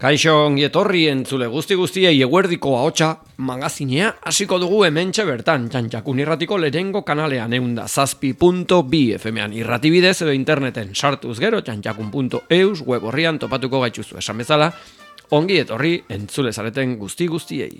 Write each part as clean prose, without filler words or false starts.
Kaixo ongi etorri entzule guztiei eguerdiko ahotsa magazinea hasiko dugu hementxe bertan, Txantxakun irratiko lehenengo kanalean 107.2 FM-an irratibidez edo interneten sartuz gero txantxakun.eus web orrian topatuko gaituzu esan bezala, ongi etorri entzule zareten guztiei.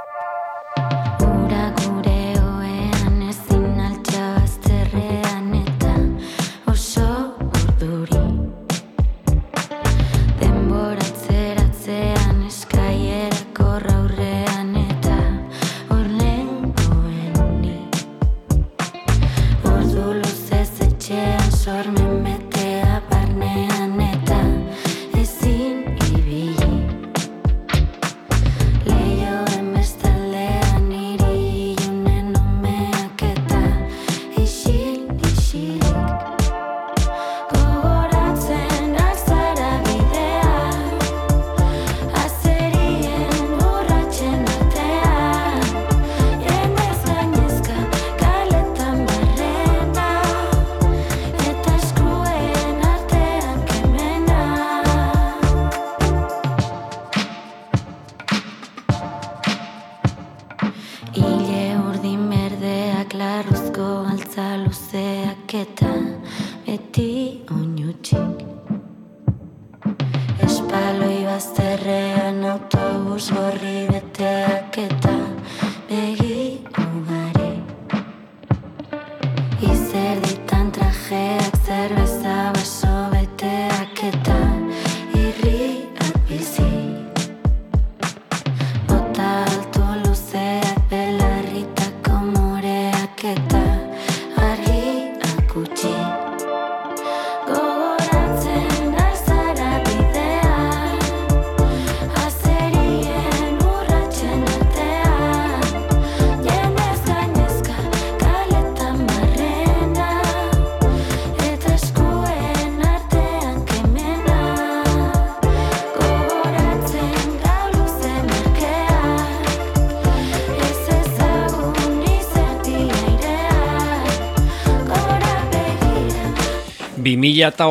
Eta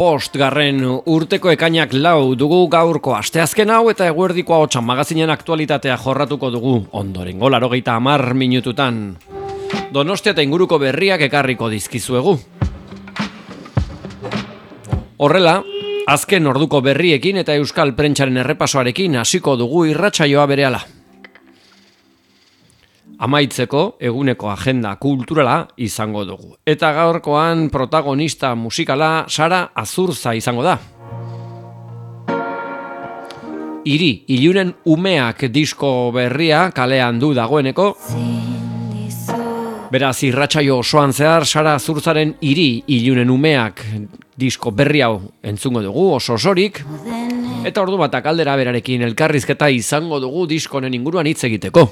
2025 urteko ekainak 4 dugu gaurko asteazken hau eta eguerdiko ahotsa magazinen aktualitatea jorratuko dugu ondorengo 90 minututan. Donostia eta inguruko berriak ekarriko dizkizuegu. Horrela, azken orduko berriekin eta euskal prentsaren errepasoarekin hasiko dugu irratsaioa berehala. Amaitzeko eguneko agenda kulturala izango dugu. Eta gaurkoan protagonista musikala Sara Azurza izango da. Hiri ilunen umeak disko berria kalean du dagoeneko. Beraz irratsaio osoan zehar Sara Azurzaren Hiri ilunen umeak disko berri hau entzungo dugu oso osorik. Eta ordu batak aldera berarekin elkarrizketa izango dugu diskonen inguruan hitz egiteko.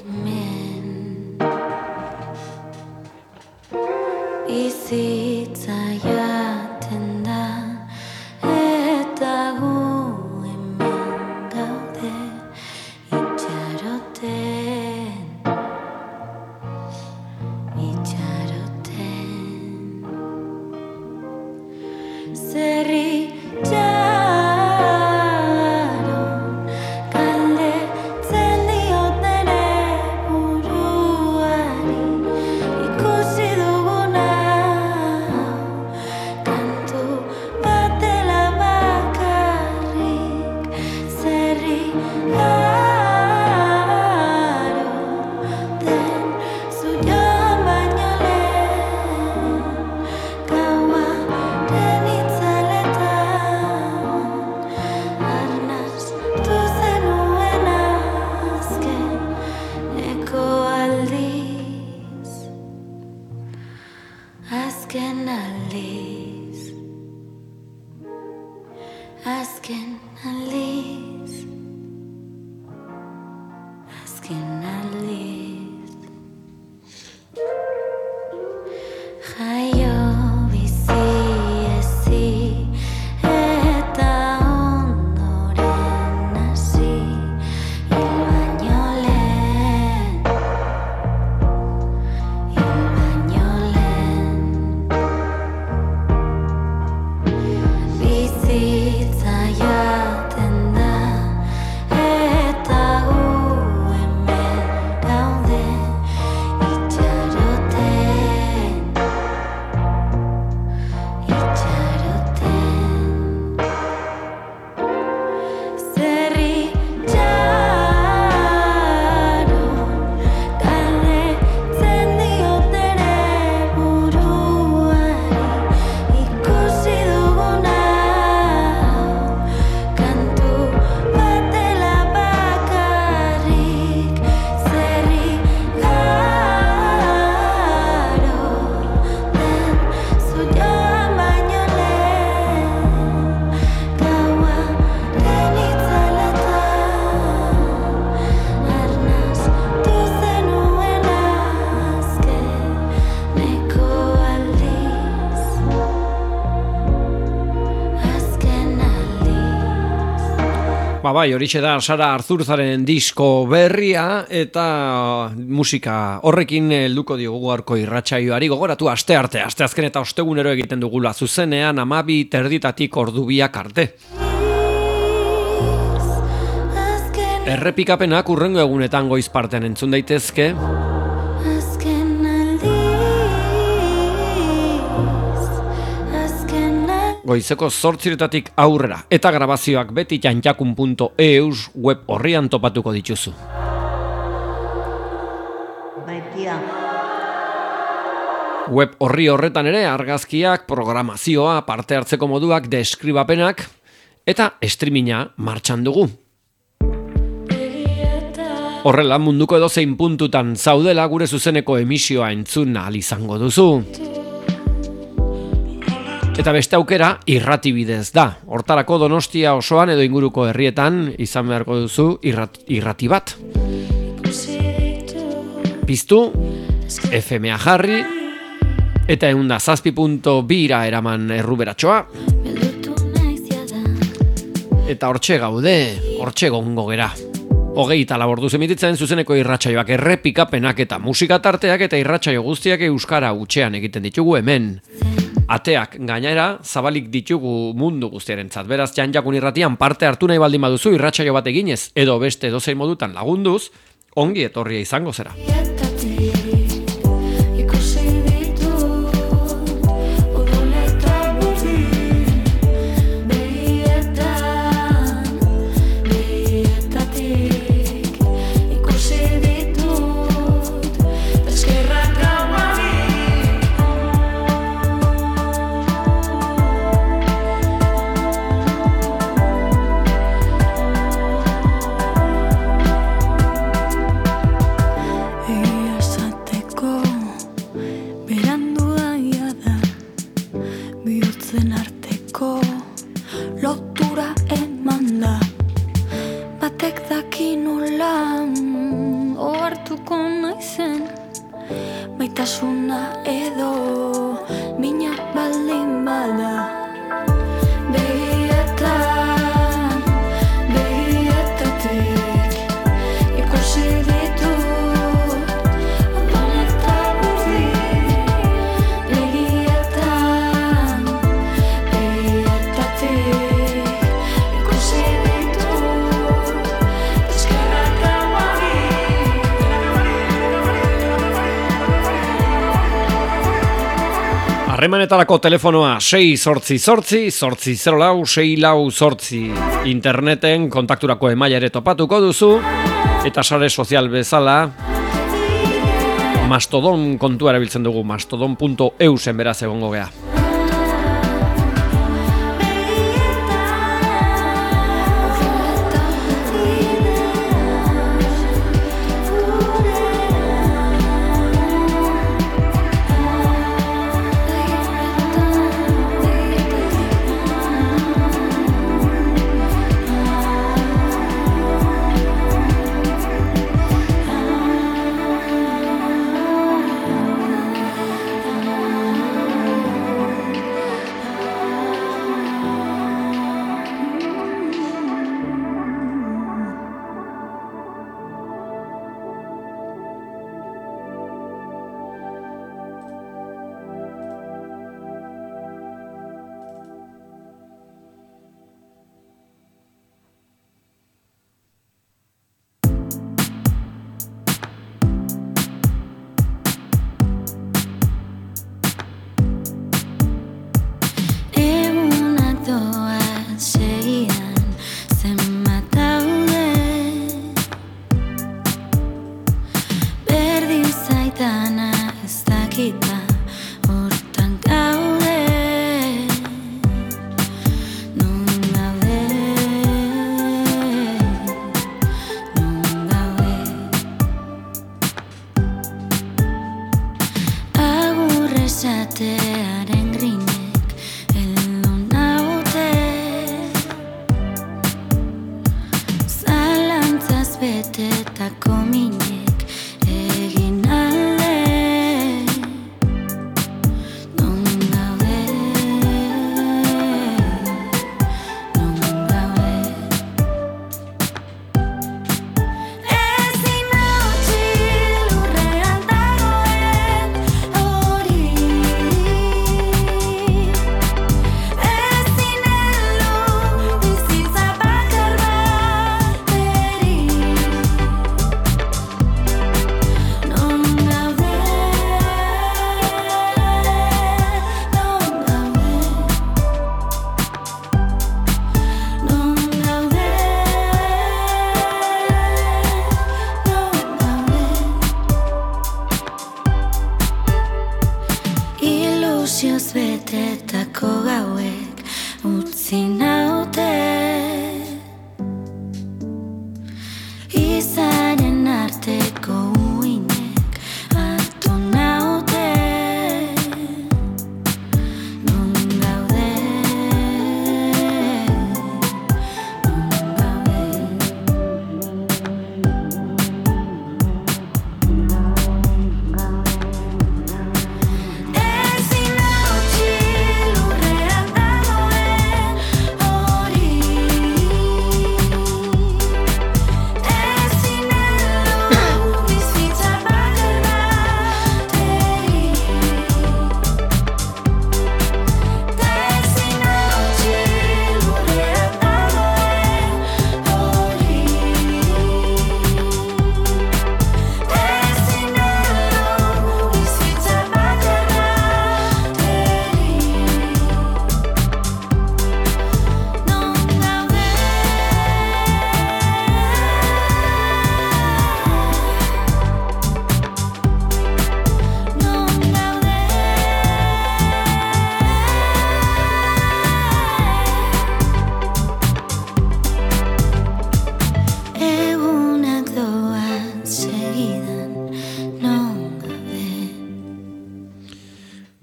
Bizitza jaten da Ba bai, horixe da Sara Arzurzaren disko berria eta musika horrekin helduko diogu gaurko irratsaioari. Gogoratu asteazken eta ostegunero egiten dugula zuzenean 12:30 ordubiak arte. Errepikapenak hurrengo egunetan goiz partean entzun daitezke. Goizeko 8:00 aurrera eta grabazioak beti jantjakun.eus web horrian topatuko dituzu. Web horri horretan ere argazkiak, programazioa, parte hartzeko moduak, deskribapenak eta streaminga martxan dugu. Horrela munduko edozein puntutan zaudela gure zuzeneko emisioa entzun ahal izango duzu. Eta beste aukera irrati bidez da. Hortarako Donostia osoan edo inguruko herrietan izan beharko duzu irrati bat. Piztu, FM-a jarri, eta 107.2 eraman erruberatxoa. Eta hortxe gaude, hortxe gongo gera. 24 orduz emititzen zuzeneko irratsaioak, errepikapenak eta musika tarteak eta irratsaio guztiak euskara hutsean egiten ditugu hemen. Ateak gainera zabalik ditugu mundu guztiarentzat. Beraz, Jantjakun irratian parte hartu nahi baldin baduzu irratsaio bat eginez edo beste edozein modutan lagunduz, ongi etorria izango zera. Harremanetarako telefonoa 688-804-604 interneten kontakturako emaila ere topatuko duzu eta sare sozial bezala Mastodon kontua erabiltzen dugu, mastodon.eusen beraz egongo gea.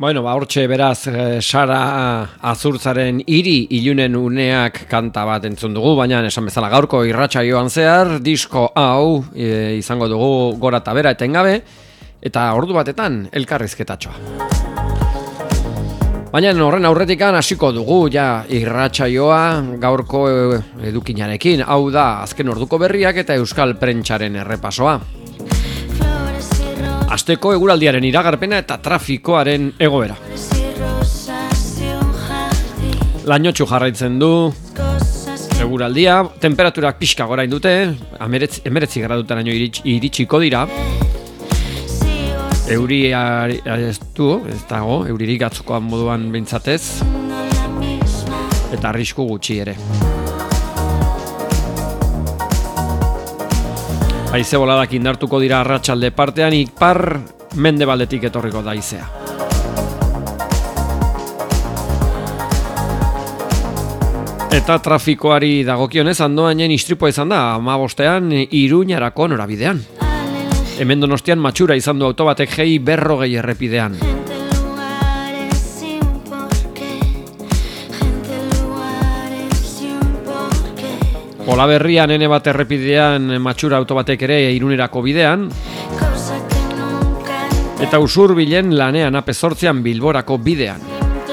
Bueno, hortxe beraz Sara Azurtzaren hiri ilunen uneak kanta bat entzun dugu, baina esan bezala gaurko irratsaioan zehar, disko hau izango dugu gora eta bera etengabe, eta ordu batetan elkarrizketatxoa. Baina horren aurretikan hasiko dugu ja irratsaioa gaurko edukinarekin, hau da azken orduko berriak eta euskal prentsaren errepasoa. Asteko eguraldiaren iragarpena eta trafikoaren egoera. Lainotxu jarraitzen du eguraldia, temperaturak pixka gorain dute, 19 gradutaraino iritsiko dira. Euria ez dago, euririk atzokoan moduan behintzatez, eta arrisku gutxi ere. Haize boladak indartuko dira arratsalde partean, ipar mendebaldetik etorriko da haizea. Eta trafikoari dagokionez andoainen istripua izan da, 15ean Iruñarako norabidean. Hemen Donostian matxura izan du autobatek G 40 errepidean. Olaberrian ene bat errepidean matxura autobatek ere Irunerako bidean. Eta Usurbilen lanean AP8 Bilborako bidean.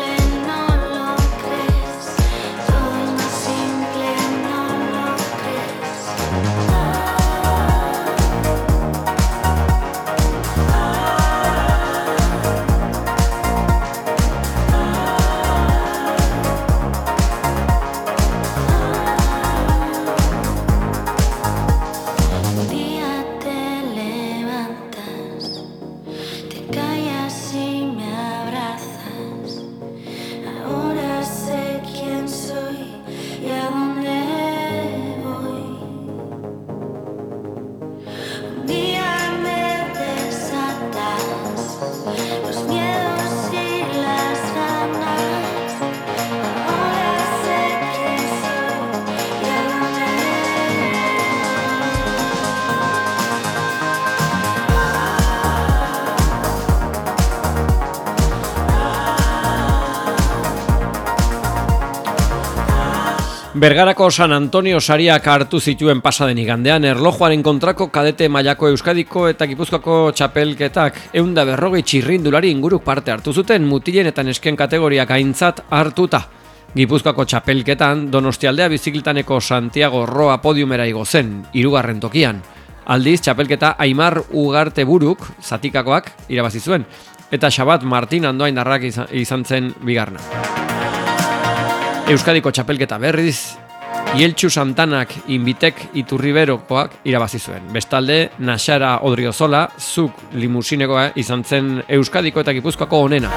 Bergarako San Antonio sariak hartu zituen pasaden igandean erlojuaren kontrako kadete mailako Euskadiko eta Gipuzkoako txapelketak 140 txirrindulari inguruk parte hartu zuten mutilen eta nesken kategoriak aintzat hartuta. Gipuzkoako txapelketan Donostialdea bizikletaneko Santiago Roa podiumera igo zen, 3. tokian. Aldiz txapelketa Aimar Ugarte Buruk zatikakoak irabazi zuen eta Xabat Martin Andoaindarrak izan zen bigarna. Euskadiko txapelketa berriz, Ieltxu Santanak Inbitek Iturriberokoak irabazi zuen. Bestalde, Naxara Odriozola, Zuk limusinekoa izan zen Euskadiko eta Gipuzkoako onena.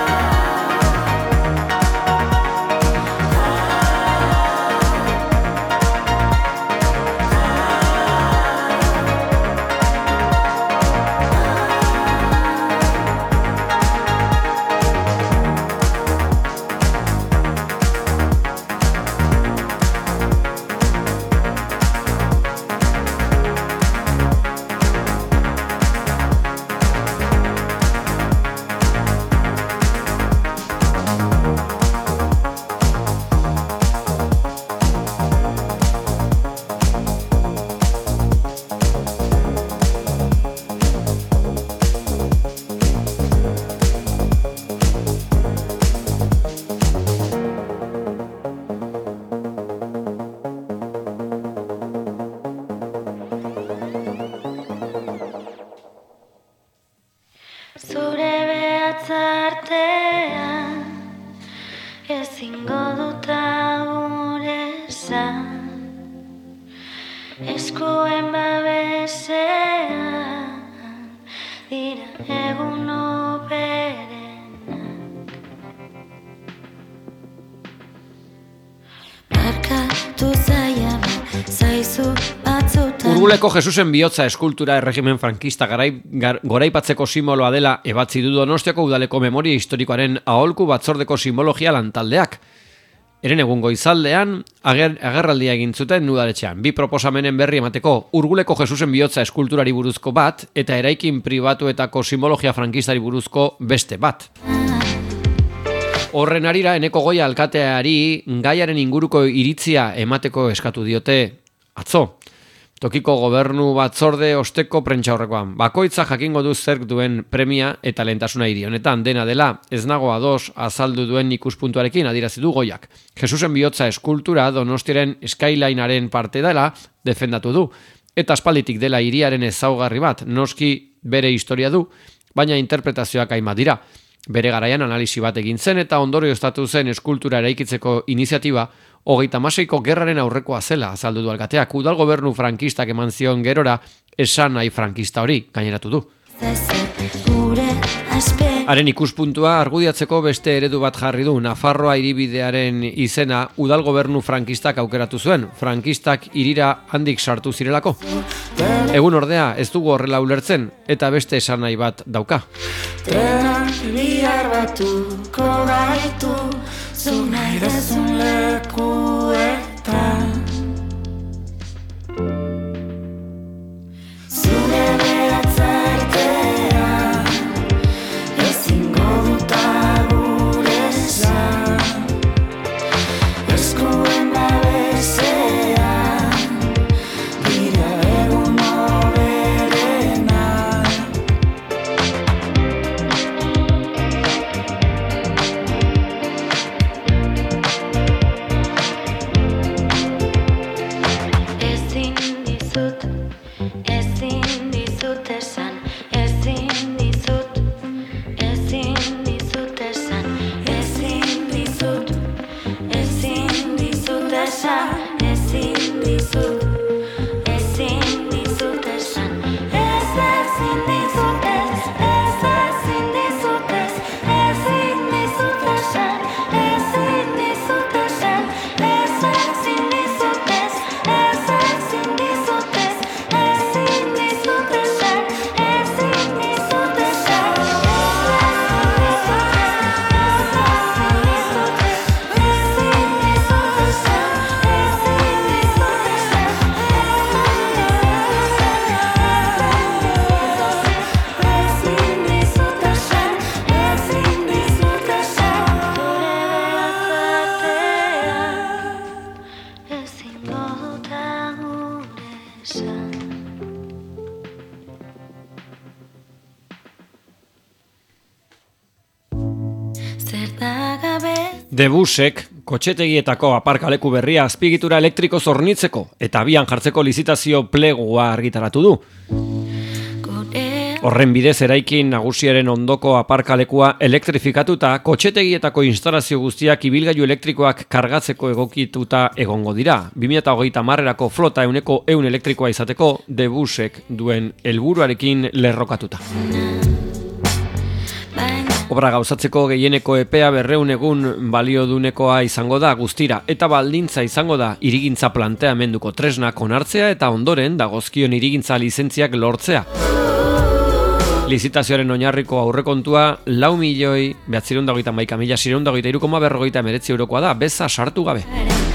Urguleko Jesusen bihotza eskultura erregimen frankista goraipatzeko simboloa dela ebatzi du Donostiako udaleko memoria historikoaren aholku batzordeko simbologia lantaldeak. Eren egun goizaldean, agerraldia egin zuten udaletxean. 2 proposamenen berri emateko Urguleko Jesusen bihotza eskulturari buruzko bat eta eraikin pribatuetako simbologia frankistari buruzko beste bat. Horren arira, Eneko Goia alkateari gaiaren inguruko iritzia emateko eskatu diote atzo. Tokiko gobernu batzorde osteko prentsaurrekoan. Bakoitza jakingo du zerk duen premia eta lehentasuna hiri honetan dena dela ez nago ados azaldu duen ikuspuntuarekin adierazi du Goiak. Jesusen bihotza eskultura Donostiaren skylinearen parte dela defendatu du. Eta aspalditik dela hiriaren ezaugarri bat, noski bere historia du, baina interpretazioak hainbat dira. Bere garaian analisi bat egin zen eta ondorioztatu zen eskultura eraikitzeko iniziatiba 36ko gerraren aurrekoa zela azaldu du alkateak. Udal gobernu frankistak eman zion gerora esan nahi frankista hori gaineratu du. Haren ikuspuntua argudiatzeko beste eredu bat jarri du. Nafarroa hiribidearen izena udal gobernu frankistak aukeratu zuen. Frankistak hirira handik sartu zirelako. Egun ordea ez dugu horrela ulertzen eta beste esan nahi bat dauka. Bihar batuko gaitu, zu nahi dezun lekuetan. Zure behatzartean, ezingo duta gure esan. Eskuen babesean, dira egun hoberenak. Debusek kotxetegietako aparkaleku berria azpiegitura elektriko zornitzeko eta abian jartzeko lizitazio plegua argitaratu du. Horren bidez eraikin nagusiaren ondoko aparkalekua elektrifikatuta kotxetegietako instalazio guztiak ibilgailu elektrikoak kargatzeko egokituta egongo dira. 2030erako flota 100% elektrikoa izateko Debusek duen helburuarekin lerrokatuta. Obra gauzatzeko gehieneko epea 200 egun baliodunekoa izango da guztira eta baldintza izango da hirigintza planteamenduko tresnak onartzea eta ondoren dagozkion hirigintza lizentziak lortzea. Lizitazioaren oinarriko aurrekontua 4.911.623,49 eurokoa da, beza sartu gabe.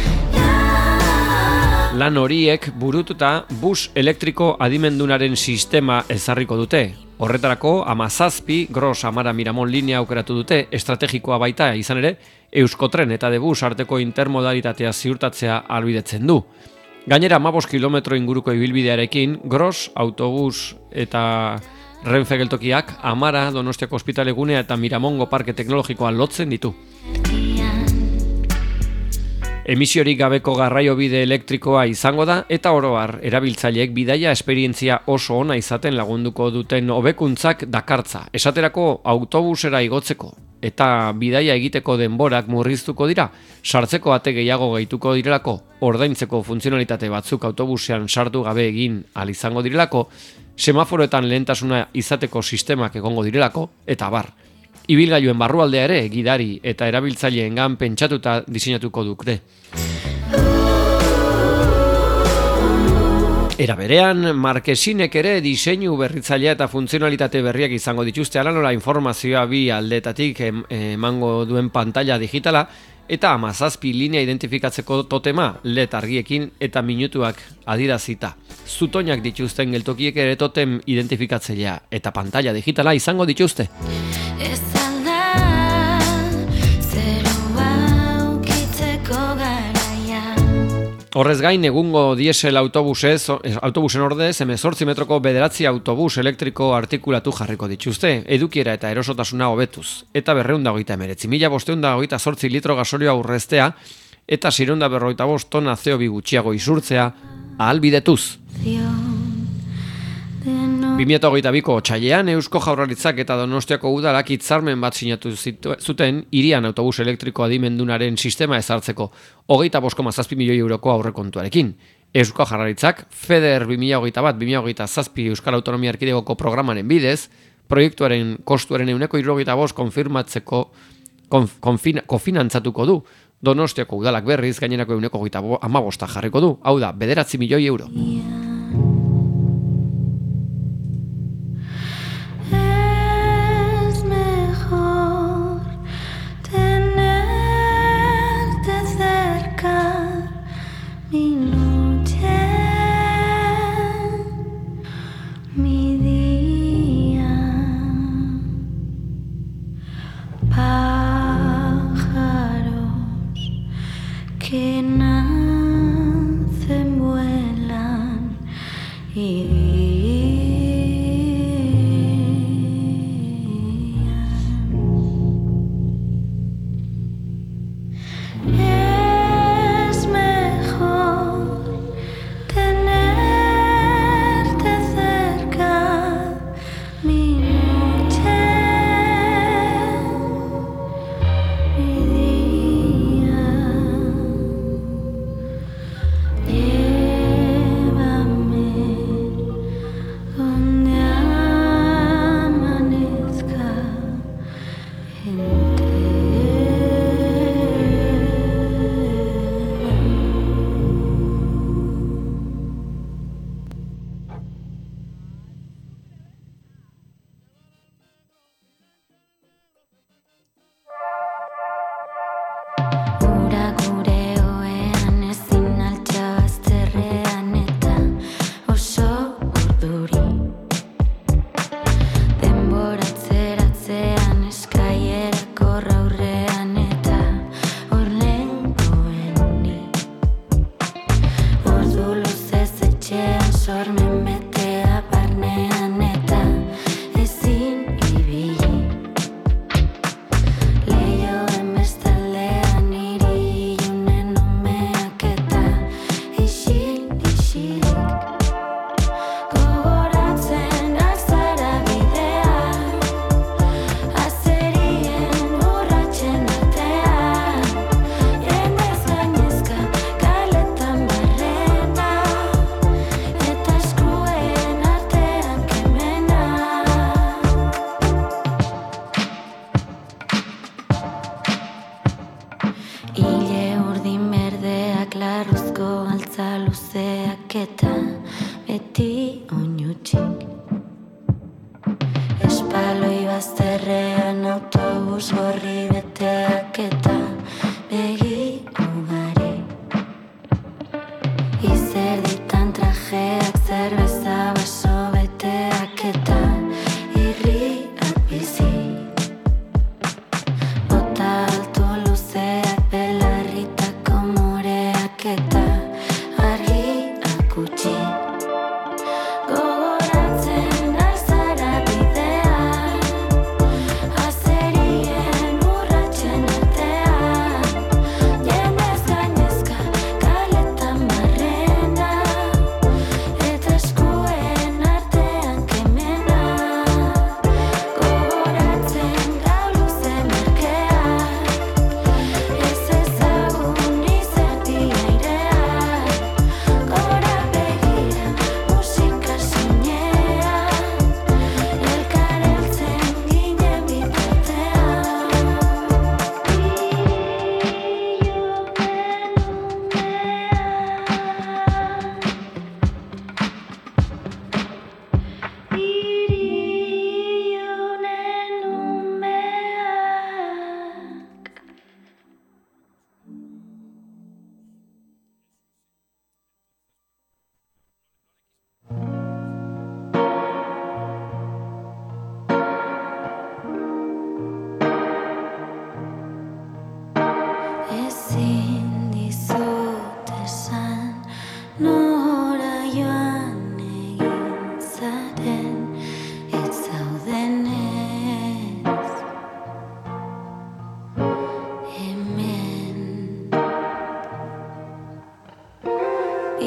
Lan horiek burututa bus elektriko adimendunaren sistema ezarriko dute. Horretarako 17 Gros Amara Miramon linea aukeratu dute, estrategikoa baita izan ere, Euskotren eta Debus arteko intermodalitatea ziurtatzea ahalbidetzen du. Gainera 15 kilometro inguruko ibilbidearekin, Gros, autobus eta Renfe geltokiak Amara, Donostiako ospitalegunea eta Miramongo parke teknologikoa lotzen ditu. Emisiorik gabeko garraiobide elektrikoa izango da eta oro har erabiltzaileek bidaia esperientzia oso ona izaten lagunduko duten hobekuntzak dakartza. Esaterako autobusera igotzeko eta bidaia egiteko denborak murriztuko dira, sartzeko ate gehiago gehituko direlako, ordaintzeko funtzionalitate batzuk autobusean sartu gabe egin ahal izango direlako, semaforoetan lehentasuna izateko sistemak egongo direlako eta bar. Ibilgailuen barrualdea ere gidari eta erabiltzaileengan pentsatuta diseinatuko dute. Era berean, Markesinek ere diseinu berritzailea eta funtzionalitate berriak izango dituzte, hala nola informazioa bi aldetatik emango duen pantalla digitala eta 17 linea identifikatzeko totema LED argiekin eta minutuak adirazita. Zutoinak dituzten geltokiek ere totem identifikatzailea eta pantalla digitala izango dituzte. Horrez gain, egungo diesel autobusen ordez, 18 metroko 9 autobus elektriko artikulatu jarriko dituzte, edukiera eta erosotasuna hobetuz, eta 238.528 litro gasolioa urreztea, eta 645 tona CO2 gutxiago isurtzea ahalbidetuz. 2022ko otsailean Eusko Jaurlaritzak eta Donostiako udalak hitzarmen bat sinatu zuten hirian autobus elektriko adimendunaren sistema ezartzeko 25,7 milioi euroko aurrekontuarekin. Eusko Jaurlaritzak FEDER 2021-2027 Euskal Autonomia Erkidegoko programaren bidez, proiektuaren kostuaren 75% konfirmatzeko kofinantzatuko du. Donostiako udalak berriz gainerako 15% jarriko du, hau da, 9 milioi euro. Que nacen, vuelan y es mejor tenerte cerca, mi noche, mi día. Llévame donde amanezca Ura gure oean ezin altxa bazterrean eta oso urduri. Denboratzeratzean eskailerako aurrean eta horrengoeni. Ordu luzez etxean sormen betea barnean eta ezin ibili. Leioen bestaldean hiri ilunen umeak eta isil-isilik. Gogoratzen azara bidea, azerien urratsen artean, jendez gainezka kaletan barrena, eta eskuen artean kemena. Ile urdin berdeak larruzko altza luzeak eta beti oinutsik. Espaloi bazterrean autobus gorri beteak eta begi ugari. Izerditan trajeak zerbeza baso beteak eta irriak bizi. Bota altu luzeak belarritako moreak eta argiak utzi. Gogoratzen alzara bidea, azerien urratsen artean,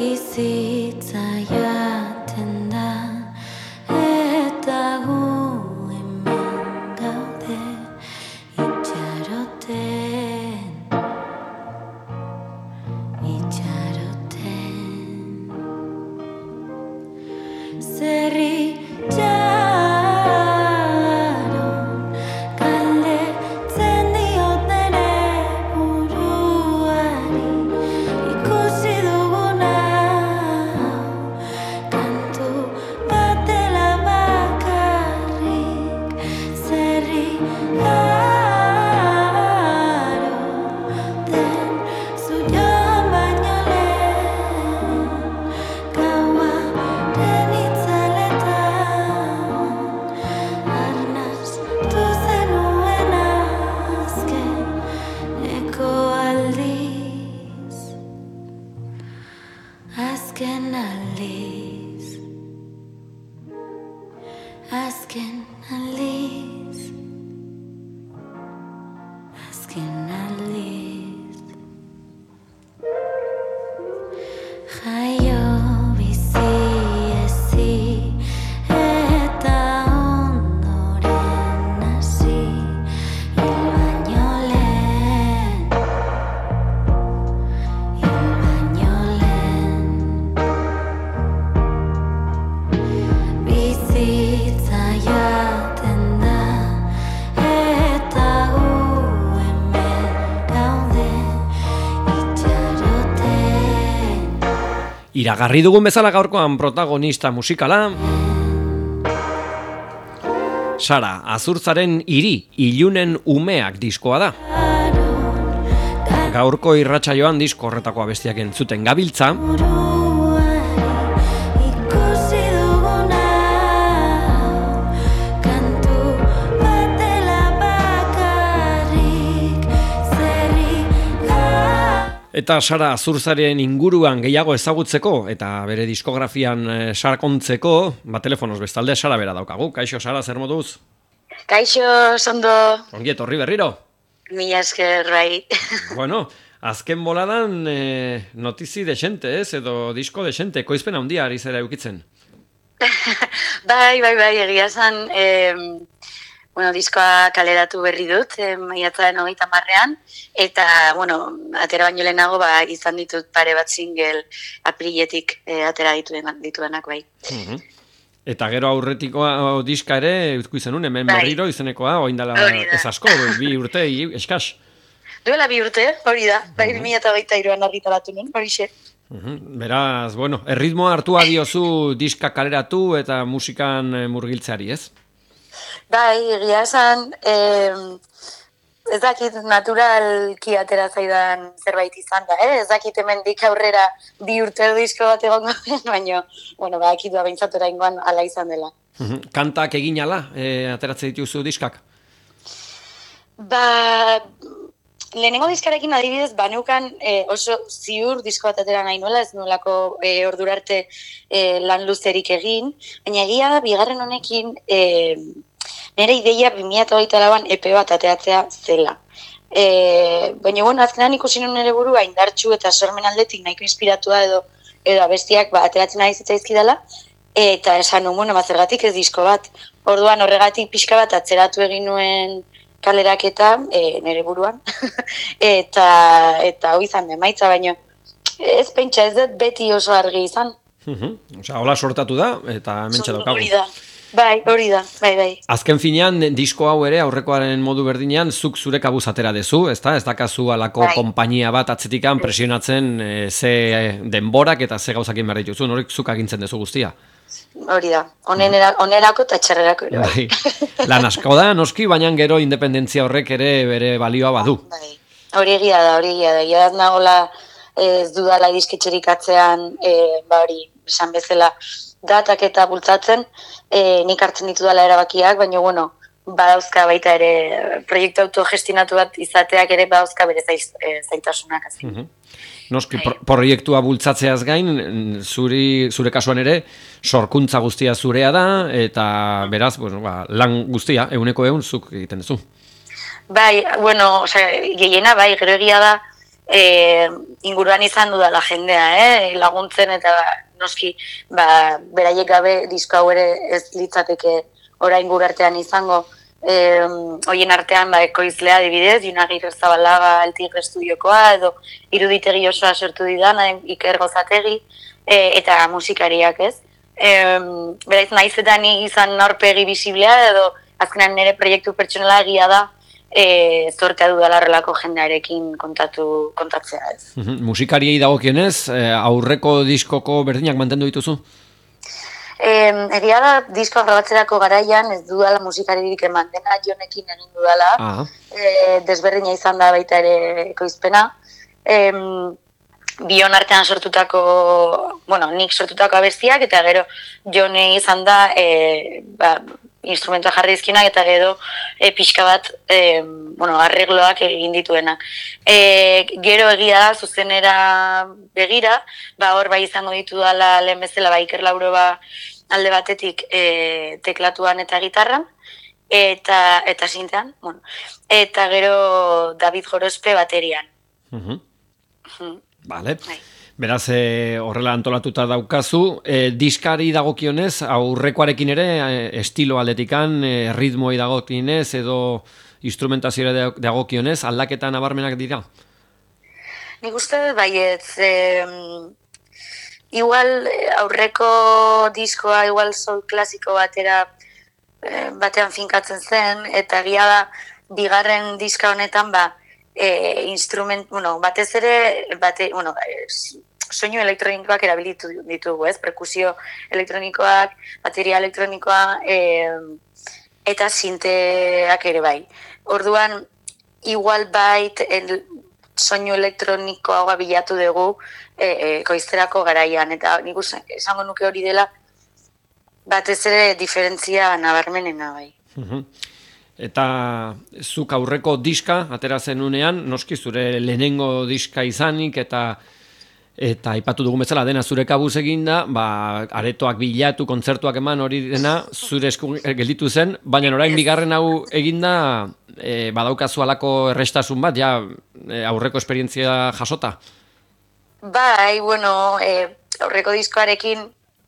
bizitza jaten da, eta gu hemen gaude itxaroten, zer itxaron galdetzen diot nere buruari, ikusi duguna kantu bat dela bakarrik, zer igaro den zu joan baino lehen, gauaren itzaletan arnastu zenuen azkeneko aldiz, azken aldiz, azken aldiz, azken aldiz. Jaio bizi ezi eta ondoren hasi, hil baino lehen, hil baino lehen. Bizitza jaten da, eta gu hemen gaude itxaroten. Iragarri dugun bezala gaurkoan protagonista musikala Sara Azurtzaren Hiri ilunen umeak diskoa da. Gaurko irratsaioan disko horretako abestiak entzuten gabiltza. Ikusi duguna kantu bat dela bakarrik, zer Eta Sara Azurtzaren inguruan gehiago ezagutzeko eta bere diskografian sakontzeko, telefonoz bestalde Sara bera daukagu. Kaixo Sara, zer moduz? Kaixo, sondo, Ongi etorri berriro. mila esker, bai. Bueno, azken boladan notizi desente, ez? Edo disko desente, ekoizpen handia ari zera eukitzen. bai, egia esan, diskoa kaleratu berri dut, maiatzaren 30ean, eta, atera baino lehenago, izan ditut pare bat single apriletik atera dituenak, bai. Eta gero aurretikoa diska ere, eutku izenun, hemen Bai. berriro izenekoa, oindala Hori da. ez asko, 2 urte, eskas. Duela 2 urte, hori da, bai 2023an argitaratu nuen, horixe. Beraz, erritmoa hartua diozu diska kaleratu eta musikan murgiltzeari, ez? Bai, egia esan, ez dakit naturalki atera zaidan zerbait izan da, ez dakit hemendik aurrera 2 urte disko bat egongo den, baina, badakit behintzat oraingoan hala izan dela. Kantak egin ala, ateratzen dituzu diskak? Lehenengo diskarekin adibidez, baneukan oso ziur disko bat atera nahi nuela, ez nuelako ordura arte lan luzerik egin, baina egia da, bigarren honekin, nire ideia 2024an EP bat ateratzea zela. Baina, azkenan ikusi nuen nire burua indartsu eta sormen aldetik nahiko inspiratua edo abestiak ateratzen ari zitzaizkidala, eta esan nuen, zergatik ez disko bat. Orduan horregatik pixka bat atzeratu egin nuen kaleraketa nire buruan, eta hoi izan emaitza, baina ez pentsa ez dut beti oso argi izan. Hola sortatu da, eta hementxe daukagu. Hori da. Bai, hori da, bai. Azken finean, disko hau ere, aurrekoaren modu berdinean, zuk zure kabuz atera dezu, ezta? Ez dakazu alako konpainia bat atzetikan presionatzen ze denborak eta ze gauzakin behar dituzun, horik zuk agintzen dezu guztia. Hori da, onerako eta txarrerako ere. Bai. Lan asko da, noski, baina gero independentzia horrek ere bere balioa badu. Bai. Hori egia da. Egia da nagola ez dudala disketxerik atzean, hori, esan bezala, datak eta bultzatzen, nik hartzen ditu dela erabakiak, baina, badauzka baita ere, proiektu autogestionatu bat izateak ere badauzka bere zaitasunak. Noski, proiektua bultzatzeaz gain, zure kasuan ere, sorkuntza guztia zurea da, eta beraz, lan guztia, 100% zuk egiten duzu. Bai, gehiena bai, gero egia da, inguruan izan dudala jendea, laguntzen eta noski beraiek gabe disko hau ere ez litzateke orain gure artean izango. Hoien artean ekoizlea adibidez, Junagir Zabalaga El Tigre Estudiokoa edo iruditegi osoa sortu didan Iker Gozategi eta musikariak ez. Beraiz naiz eta ni izan aurpegi bisiblea edo azkenan nire proiektu pertsonala egia da zortea dudala horrelako jendearekin kontatzea ez. Musikariei dagokionez, aurreko diskoko berdinak mantendu dituzu? Egia da, diskoa grabatzerako garaian ez dudala musikaririk eman dena Jonekin egin dudala, desberdina izan da baita ere ekoizpena. Bion artean sortutako, nik sortutako abestiak eta gero Jone izan da instrumentua jarri dizkienak eta gero pixka bat arregloak egin dituenak. Gero egia da, zuzenera begira, hor bai izango ditu dala lehen bezala Iker Lauroba alde batetik teklatuan eta gitarran, eta sintean, eta gero David Gorospe baterian. Vale. Beraz, horrela antolatuta daukazu, diskari dagokionez, aurrekoarekin ere, estilo aldetikan, ritmoi dagokionez, edo instrumentazioa dagokionez, aldaketa nabarmenak dira? Nik uste baietz, igual aurreko diskoa, igual soul klasiko batean finkatzen zen, eta egia da, bigarren diska honetan, batez ere, soinu elektronikoak erabilitu ditugu, perkusio elektronikoak, bateria elektronikoa, eta sinteak ere bai. Orduan, igual soinu elektronikoa bilatu dugu koizterako garaian, eta nik esango nuke hori dela, batez ere diferentzia nabarmenena bai. Eta zuk aurreko diska, atera zenunean, noski zure lehenengo diska izanik, eta aipatu dugun bezala dena zure kabuz eginda, aretoak bilatu, kontzertuak eman hori dena, zure esku gelditu zen, baina orain bigarren hau eginda, badaukazu halako errestasun bat, aurreko esperientzia jasota? Bai, aurreko diskoarekin,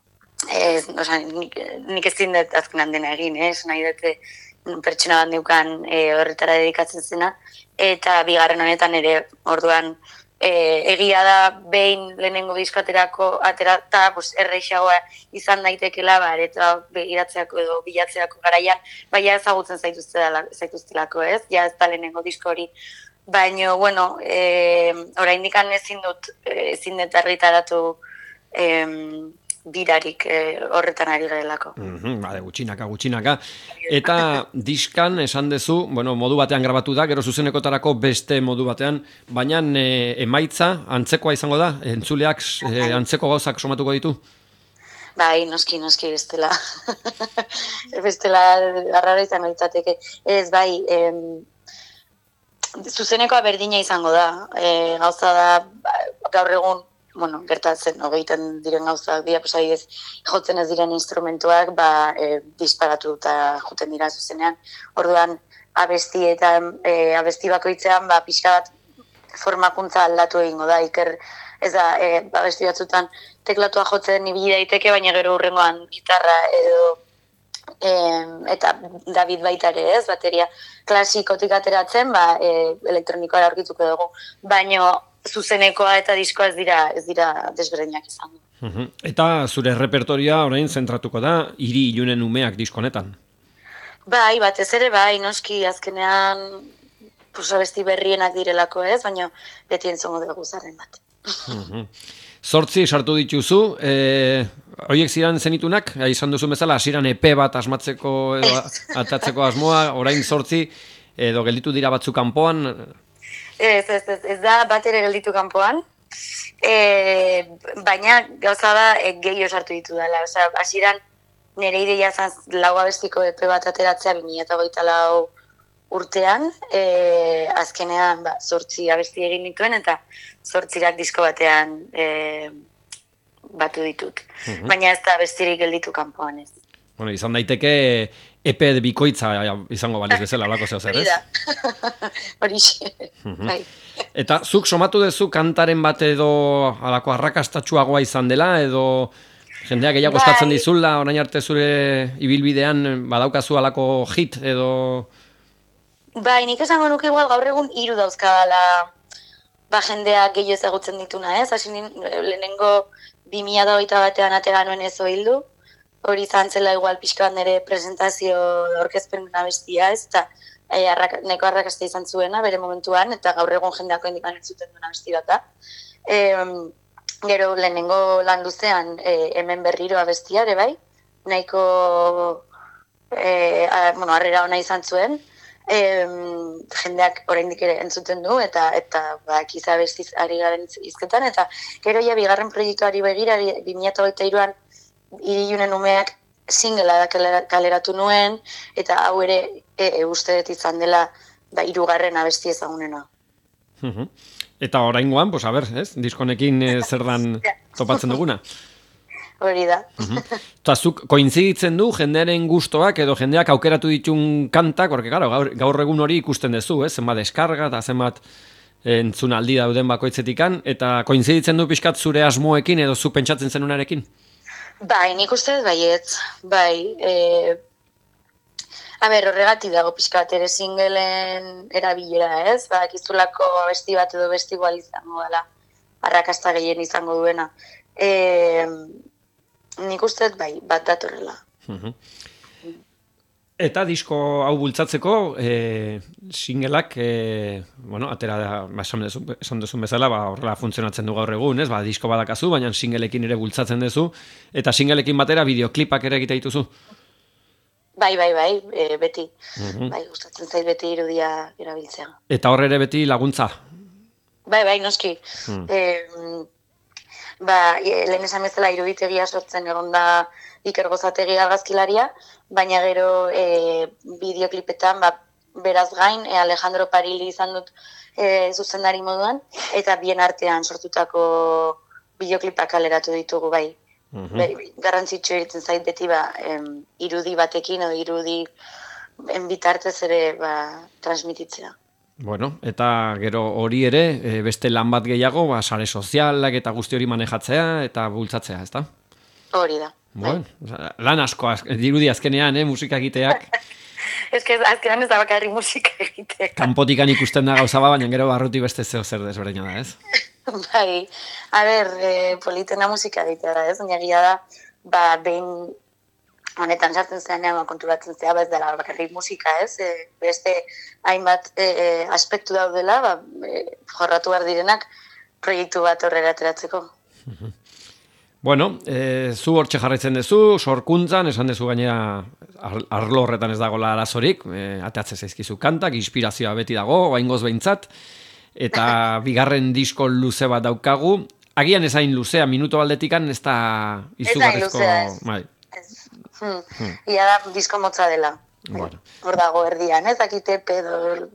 nik ez zindet azkenan dena egin, nahi dute pertsona bat neukan horretara dedikatzen zena, eta bigarren honetan ere orduan egia da behin lehenengo diskoaterako aterata erreixagoa izan daitekela eta begiratzeako edo bilatzeako garaian, baina ezagutzen zaituztelako ez, ez da lehenengo disko hori. Baina, oraindik ezin dut argitaratu birarik horretan ari garelako. Gutxinaka. Eta diskan esan dezu, modu batean grabatu da, gero zuzenekotarako beste modu batean, baina emaitza antzekoa izango da? Entzuleak antzeko gauzak somatuko ditu? Bai, noski, bestela. Bestela, arraro izango ditzateke. Ez, bai, zuzenekoa berdina izango da. Gauza da, gaur egun, gertatzen, egiten diren gauzak, adibidez, jotzen ez diren instrumentuak, disparatu eta joten dira zuzenean. Orduan, abesti bakoitzean, pixka bat formakuntza aldatu egingo da, Iker, ez da, abesti batzutan teklatua jotzen ibili daiteke, baina gero hurrengoan gitarra edo eta David baita ere ez, bateria klasikotik ateratzen, elektronikoa aurkituko dugu, baina zuzenekoa eta diskoa ez dira desberdinak izango. Eta zure repertoria orain zentratuko da Hiri ilunen umeak disko honetan? Bai, batez ere bai, noski azkenean abesti berrienak direlako ez, baina beti entzongo dugu zaren bat. 8 sartu dituzu, horiek ziren zenitunak, izan duzu bezala, hasieran EP bat asmatzeko edo atatzeko asmoa, orain 8 edo gelditu dira batzuk kanpoan? Ez da bat ere gelditu kanpoan, baina gauza da gehiago sartu ditu dela. Hasieran nire ideia zan 4 abestiko EP bat ateratzea 2024 urtean, azkenean 8 abesti egin dituen eta 8 disko batean batu ditut. Baina ez da abestirik gelditu kanpoan ez. Izan daiteke epe bikoitza izango baliz bezala olako zeo zer, Hori ez? da. Horixe. Bai. Eta zuk somatu duzu kantaren bat edo alako arrakastatsuagoa izan dela, edo jendeak gehiago eskatzen Bai. dizula, orain arte zure ibilbidean badaukazu alako hit edo... Bai, nik esango nuke igual gaur egun 3 dauzkadala jendeak gehiago ezagutzen dituna, ez? Hasi lehenengo 2021 atera nuen ez hildu, hori izan zela igual pixka bat nire presentazio orkezpen abestia, ez? Eta neko arrakasta izan zuena bere momentuan, eta gaur egun jendeako indikan entzuten duen abesti bat da. Gero lehenengo lan luzean hemen berriro abestia ere bai, nahiko harrera ona izan zuen, jendeak oraindik ere entzuten du eta kiza bestiz ari garen hizketan, eta gero ja bigarren proiektuari begira 2023an Irilunen umeak singlea da kaleratu nuen, eta hau ere uste dut izan dela 3. abesti ezagunena. Eta oraingoan, pues a ber, ez? Diskonekin zer dan topatzen duguna. Hori da. Eta zuk koinziditzen du jendearen gustoak edo jendeak aukeratu ditun kantak, porque claro, gaur egun hori ikusten duzu, ez? Zenbat deskarga eta zenbat entzunaldi dauden bakoitzetikan, eta koinziditzen du pixkat zure asmoekin edo zuk pentsatzen zenunarekin? Bai, nik uste dut baietz, bai. Horregatik dago pixka bat ere singleen erabilera, ez? Bakizulako abesti bat edo besti igual izango dela, arrakasta gehien izango duena. Nik uste dut bai, bat datorrela. Eta disko hau bultzatzeko, singelak, atera da, esan duzun bezala, horrela funtzionatzen du gaur egun, ez? Disko badakazu, baina singelekin ere bultzatzen duzu, eta singelekin batera bideoklipak ere egite dituzu. Bai, beti. Bai, gustatzen zait beti irudia erabiltzea. Eta hor ere beti laguntza? Bai, noski. Lehen esan bezala iruditegia sortzen egon da Iker Gozategi argazkilaria, baina gero bideoklipetan beraz gain Alejandro Parili izan dut zuzendari moduan, eta bien artean sortutako bideoklipak kaleratu ditugu bai. Garrantzitsu egiten zait beti irudi batekin edo irudi bitartez ere transmititzea. Bueno, eta gero hori ere, beste lan bat gehiago, sare sozialak eta guzti hori manejatzea eta bultzatzea, ezta? Hori da. Bueno, lan asko, dirudi azkenean, musika egiteak. Ez que azkenean ez da bakarrik musika egiteak. Kanpotikan ikusten da gauza baina gero barruti beste zeo zer desberdina da, ez? Bai, politena musika egitea da, ez? Baina egia da, behin honetan sartzen zenean konturatzen zea, ez dela bakarrik musika, ez? Beste hainbat aspektu daudela, jorratu behar direnak proiektu bat horrela ateratzeko. Bueno, zu hortxe jarraitzen duzu, sorkuntzan, esan duzu gainera arlo horretan ez dagoela arazorik, ateatzen zaizkizu kantak, inspirazioa beti dago, oraingoz behintzat, eta bigarren disko luze bat daukagu, agian ezain luzea, minuto baldetikan ez da izugarrizko... Ia da disko motza dela. Bueno. Hor dago erdian, ez dakit epe edo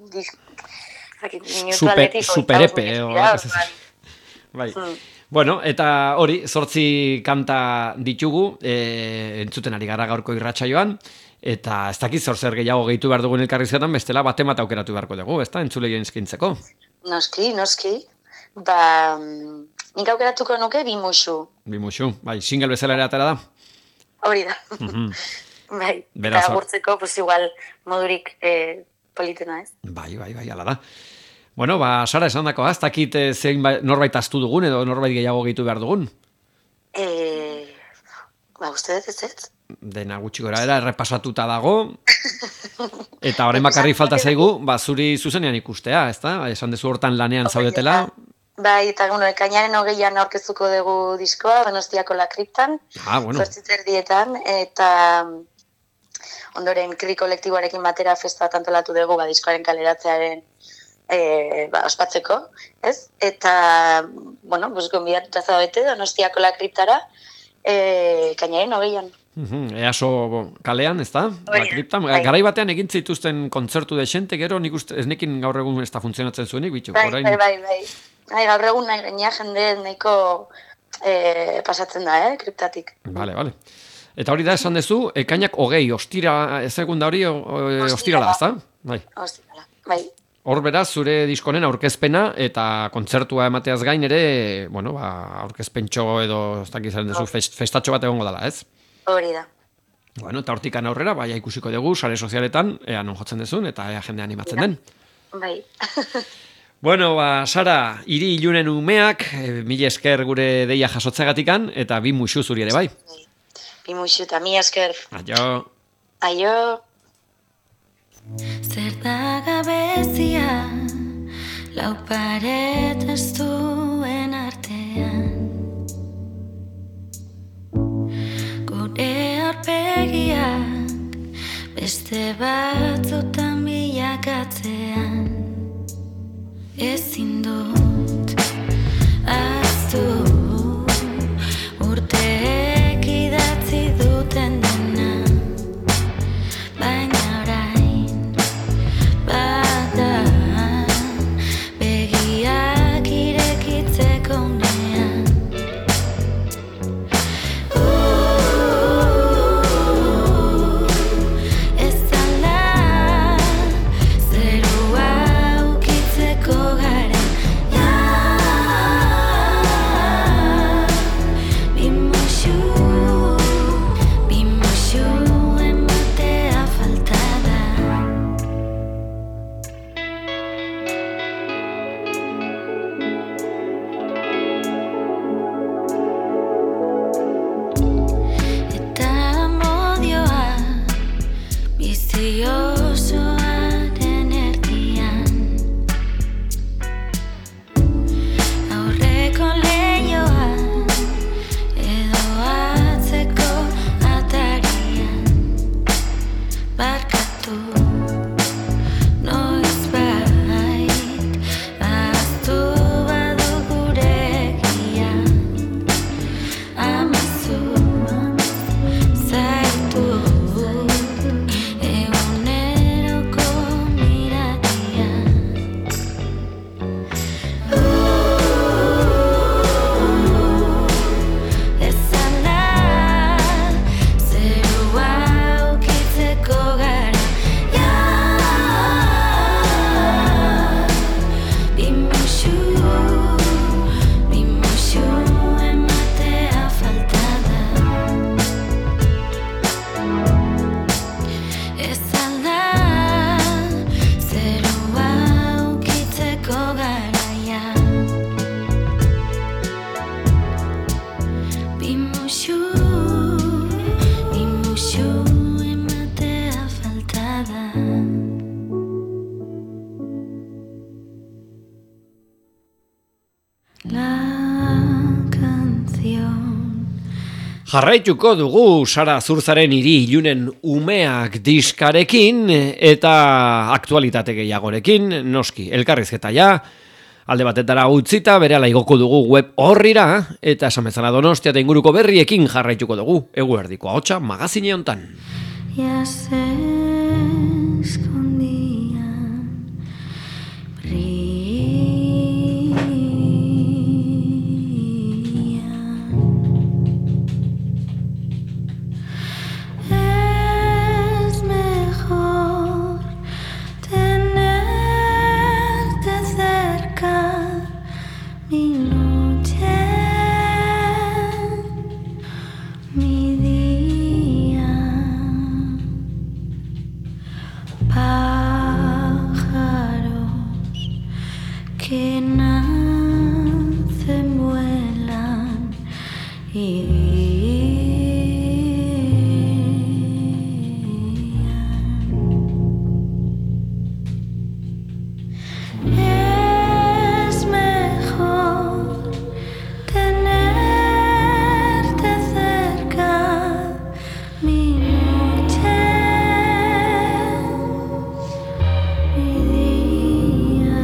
super epe. Bai. Bueno, eta hori, 8 kanta ditugu, entzuten ari gara gaurko irratsaioan, eta ez dakit zer gehiago gehitu behar dugun elkarrizketan, bestela batemat aukeratu beharko dugu, ezta? Entzuleioen eskintzeko. Noski. Nik aukeratuko nuke Bimuxu. Bimuxu, bai, single bezala ere atera da? Hori da. Bai, eta agurtzeko, igual modurik politena, ez? Bai, ala da. Bueno, Sara, esan dako, ez dakit zein norbait astu dugun edo norbait gehiago gehitu behar dugun? Uste dut ez? Dena gutxi gora era, errepasatuta dago, eta orain bakarrik falta zaigu, zuri zuzenean ikustea, ez da? Esan dezu hortan lanean zaudetela. Bai, eta ekainaren 20an aurkeztuko dugu diskoa, Donostiako La Kriptan, 8:30, eta ondoren Kri kolektiboarekin batera festa bat antolatu dugu, diskoaren kaleratzearen ospatzeko, ez? Eta, gonbidatuta zaudete Donostiako La Kriptara, ekainaren 20an. Easo kalean, ez da? La Kriptan. Garai batean egin zituzten kontzertu dexente, gero ez nekin gaur egun ez da funtzionatzen zuenik, bitxu. Bai, gaur egun jende nahiko pasatzen da, kriptatik. Vale. Eta hori da esan duzu, ekainak 20, segunda hori ostirala, ezta? Bai. Ostirala, bai. Hor beraz, zure diskonen aurkezpena eta kontzertua emateaz gain ere, bueno, aurkezpentxo edo ez dakit zaren duzu festatxo bat egongo dela, ez? Hori da. Bueno, eta hortikan aurrera, baia ikusiko dugu, sare sozialetan, ea non jotzen dezun, eta ea jende animatzen den. Bai. Bueno, Sara, hiri ilunen umeak, mila esker gure deia jasotzegatikan, eta bi musu zuri ere bai. Bi musu eta mila esker. Aio. Aio. Zer da gabezia, lau paret ez duen artean. Gure aurpegiak beste batzutan bilakatzean. Ezin dut ahaztu urteek idatzi duten dena, baina begiak irekitzeko unean. Ez zala zerua ukitzeko gara. Bimuxu ematea falta da. Osoaren erdian, aurreko leioan edo atzeko atarian. Barkatu noizbait ahaztu badu gure egia. Amazu zaitu eguneroko miratia. Ez zala zerua ukitzeko gara. Bimuxu ematea falta da. Ez alda zerua ukitzeko garaia. Bimuxu ematea falta da. La canción. Jarraituko dugu Sara Zurzaren hiri ilunen umeak diskarekin eta aktualitate gehiagorekin, noski, elkarrizketa ja, alde batetara utzita, berehala igoko dugu web horrira, eta esan bezala Donostia eta inguruko berriekin jarraituko dugu, Eguerdiko Ahotsa magazine hontan. Ya se escondían es mejor tenerte cerca, mi noche, mi día. Pájaros que nacen, vuelan y es mejor tenerte cerca, mi noche, mi día.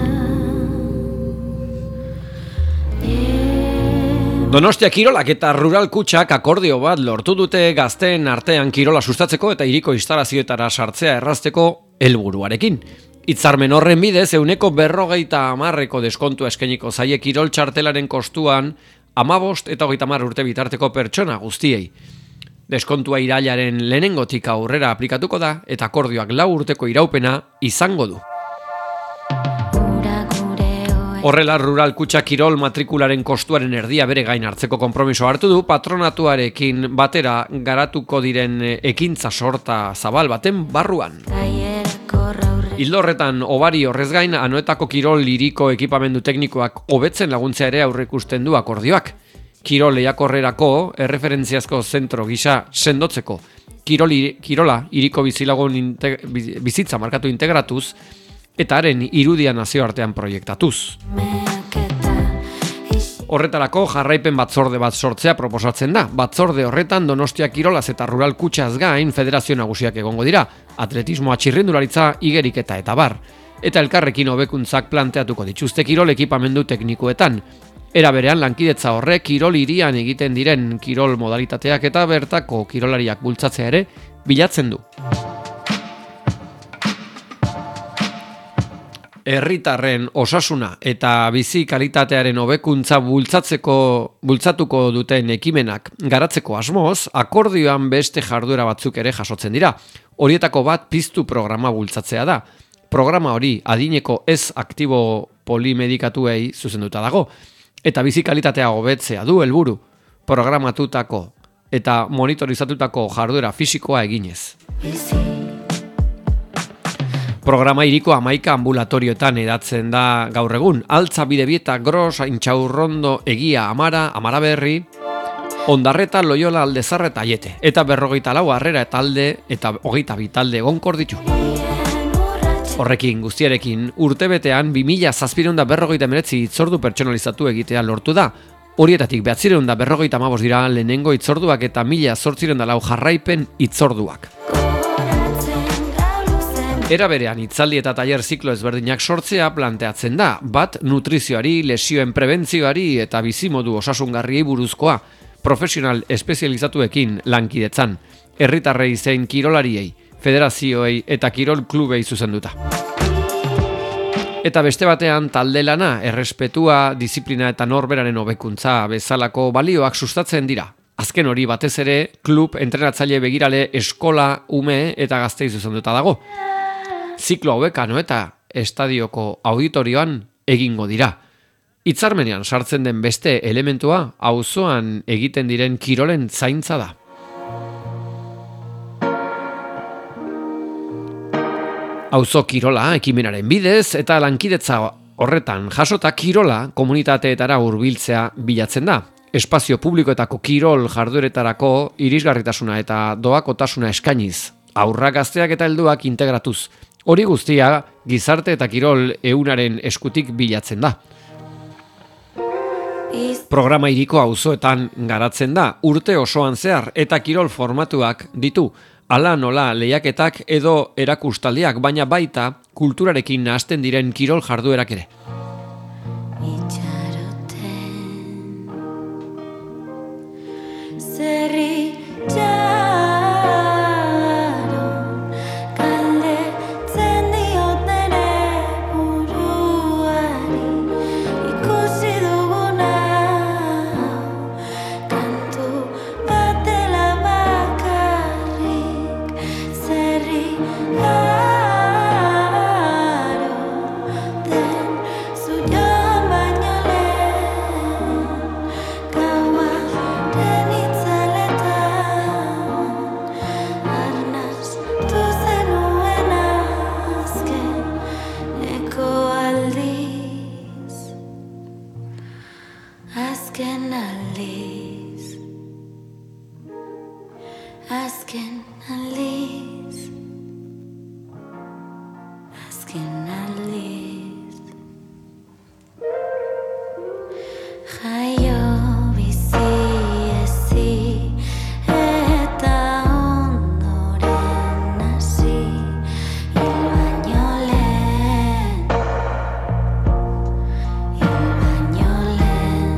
Donostia Kirolak eta Rural Kutxak akordio bat lortu dute gazteen artean kirola sustatzeko eta hiriko instalazioetara sartzea errazteko helburuarekin. Hitzarmen horren bidez, 50% deskontua eskainiko zaie kirol txartelaren kostuan 15 eta 30 urte bitarteko pertsona guztiei. Deskontua irailaren lehenengotik aurrera aplikatuko da eta akordioak 4 urteko iraupena izango du. Horrela, Rural Kutxa kirol matrikularen kostuaren erdia bere gain hartzeko konpromiso hartu du, patronatuarekin batera garatuko diren ekintza sorta zabal baten barruan. Ildo horretan, obari horrez gain, Anoetako kirol liriko ekipamendu teknikoak hobetzen laguntzea ere aurreikusten du akordioak. Kirol lehiakorrerako erreferentziazko zentro gisa sendotzeko. Kirola hiriko bizilagun bizitza markatu integratuz, eta haren irudia nazioartean proiektatuz. Horretarako jarraipen batzorde bat sortzea proposatzen da. Batzorde horretan Donostia Kirolaz eta Rural Kutxaz gain federazio nagusiak egongo dira, atletismoa, txirrindularitza, igeriketa eta bar. Eta elkarrekin hobekuntzak planteatuko dituzte kirol ekipamendu teknikoetan. Era berean lankidetza horrek kirol hirian egiten diren kirol modalitateak eta bertako kirolariak bultzatzea ere bilatzen du. Herritarren osasuna eta bizi kalitatearen hobekuntza bultzatuko duten ekimenak garatzeko asmoz, akordioan beste jarduera batzuk ere jasotzen dira. Horietako bat piztu programa bultzatzea da. Programa hori adineko ez aktibo polimedikatuei zuzenduta dago, eta bizi kalitatea hobetzea du helburu, programatutako eta monitorizatutako jarduera fisikoa eginez. Programa hiriko 11 ambulatorioetan edatzen da gaur egun. Altza, Bidebieta, Gros, Intxaurrondo, Egia, Amara Berri, Ondarreta, Loiola, Aldezarra eta Aiete. Eta 54 Harrera eta Alde eta 22 talde egonkor ditu. Horrekin guztiarekin urtebetean 2759 hitzordu pertsonalizatu egitea lortu da. Horietatik 955 dira lehenengo hitzorduak eta 1804 jarraipen hitzorduak. Era berean hitzaldi eta tailer ziklo ezberdinak sortzea planteatzen da, bat nutrizioari, lesioen prebentzioari eta bizimodu osasungarriei buruzkoa, profesional espezializatuekin lankidetzan, herritarrei zein kirolariei, federazioei eta kirol klubei zuzenduta. Eta beste batean talde lana, errespetua, disiplina eta norberaren hobekuntza bezalako balioak sustatzen dira. Azken hori batez ere, klub entrenatzaile begirale eskola, ume eta gaztei zuzenduta dago. Ziklo hauek Anoeta estadioko auditorioan egingo dira. Hitzarmenean sartzen den beste elementua auzoan egiten diren kirolen zaintza da. Auzo kirola ekimenaren bidez eta lankidetza horretan jasota kirola komunitateetara hurbiltzea bilatzen da. Espazio publikoetako kirol jardueretarako irisgarritasuna eta doakotasuna eskainiz. Haurrak, gazteak eta helduak integratuz. Hori guztia gizarte eta kirol ehunaren eskutik bilatzen da. Programa hiriko auzoetan garatzen da, urte osoan zehar eta kirol formatuak ditu. Hala nola lehiaketak edo erakustaldiak, baina baita kulturarekin nahasten diren kirol jarduerak ere.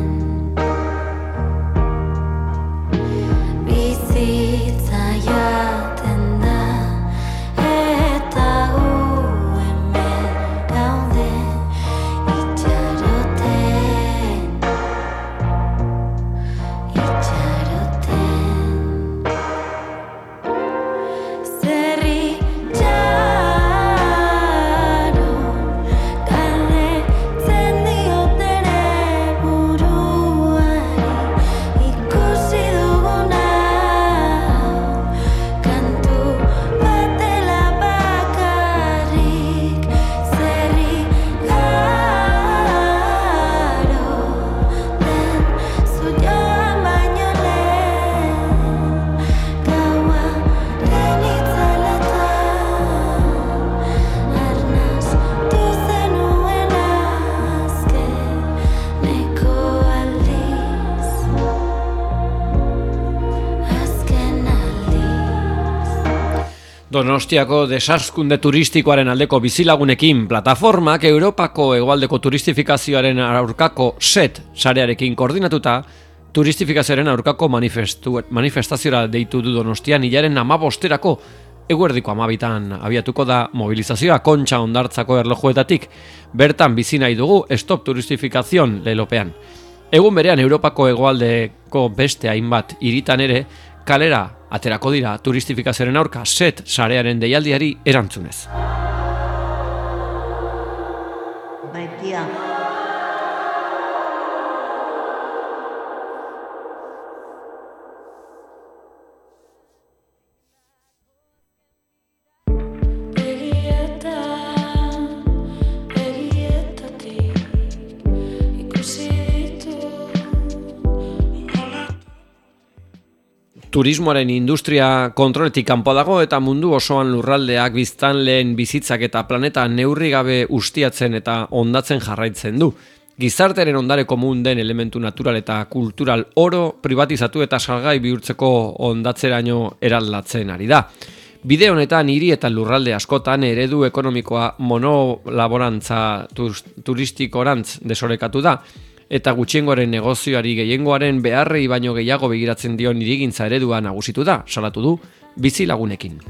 Bizitza Donostiako desazkunde turistikoaren aldeko bizilagunekin plataformak Europako hegoaldeko turistifikazioaren aurkako SET sarearekin koordinatuta turistifikazioaren aurkako manifestaziora deitu du Donostian hilaren 15erako eguerdiko 12 abiatuko da mobilizazioa Kontxa Hondartzako erlojuetatik. Bertan bizi nahi dugu Stop Turistificación lelopean. Egun berean Europako hegoaldeko beste hainbat hiritan ere kalera aterako dira turistifikazioaren aurka SET sarearen deialdiari erantzunez. Baitia. Turismoaren industria kontroletik kanpo dago eta mundu osoan lurraldeak biztanleen bizitzak eta planeta neurri gabe ustiatzen eta hondatzen jarraitzen du. Gizartearen ondare komun den elementu natural eta kultural oro pribatizatu eta salgai bihurtzeko hondatzeraino eraldatzen ari da. Bide honetan hiri eta lurralde askotan eredu ekonomikoa monolaborantza turistikorantz desorekatu da. Eta gutxiengoaren negozioari gehiengoaren beharrei baino gehiago begiratzen dion hirigintza eredua nagusitu da, salatu du bizilagunekin.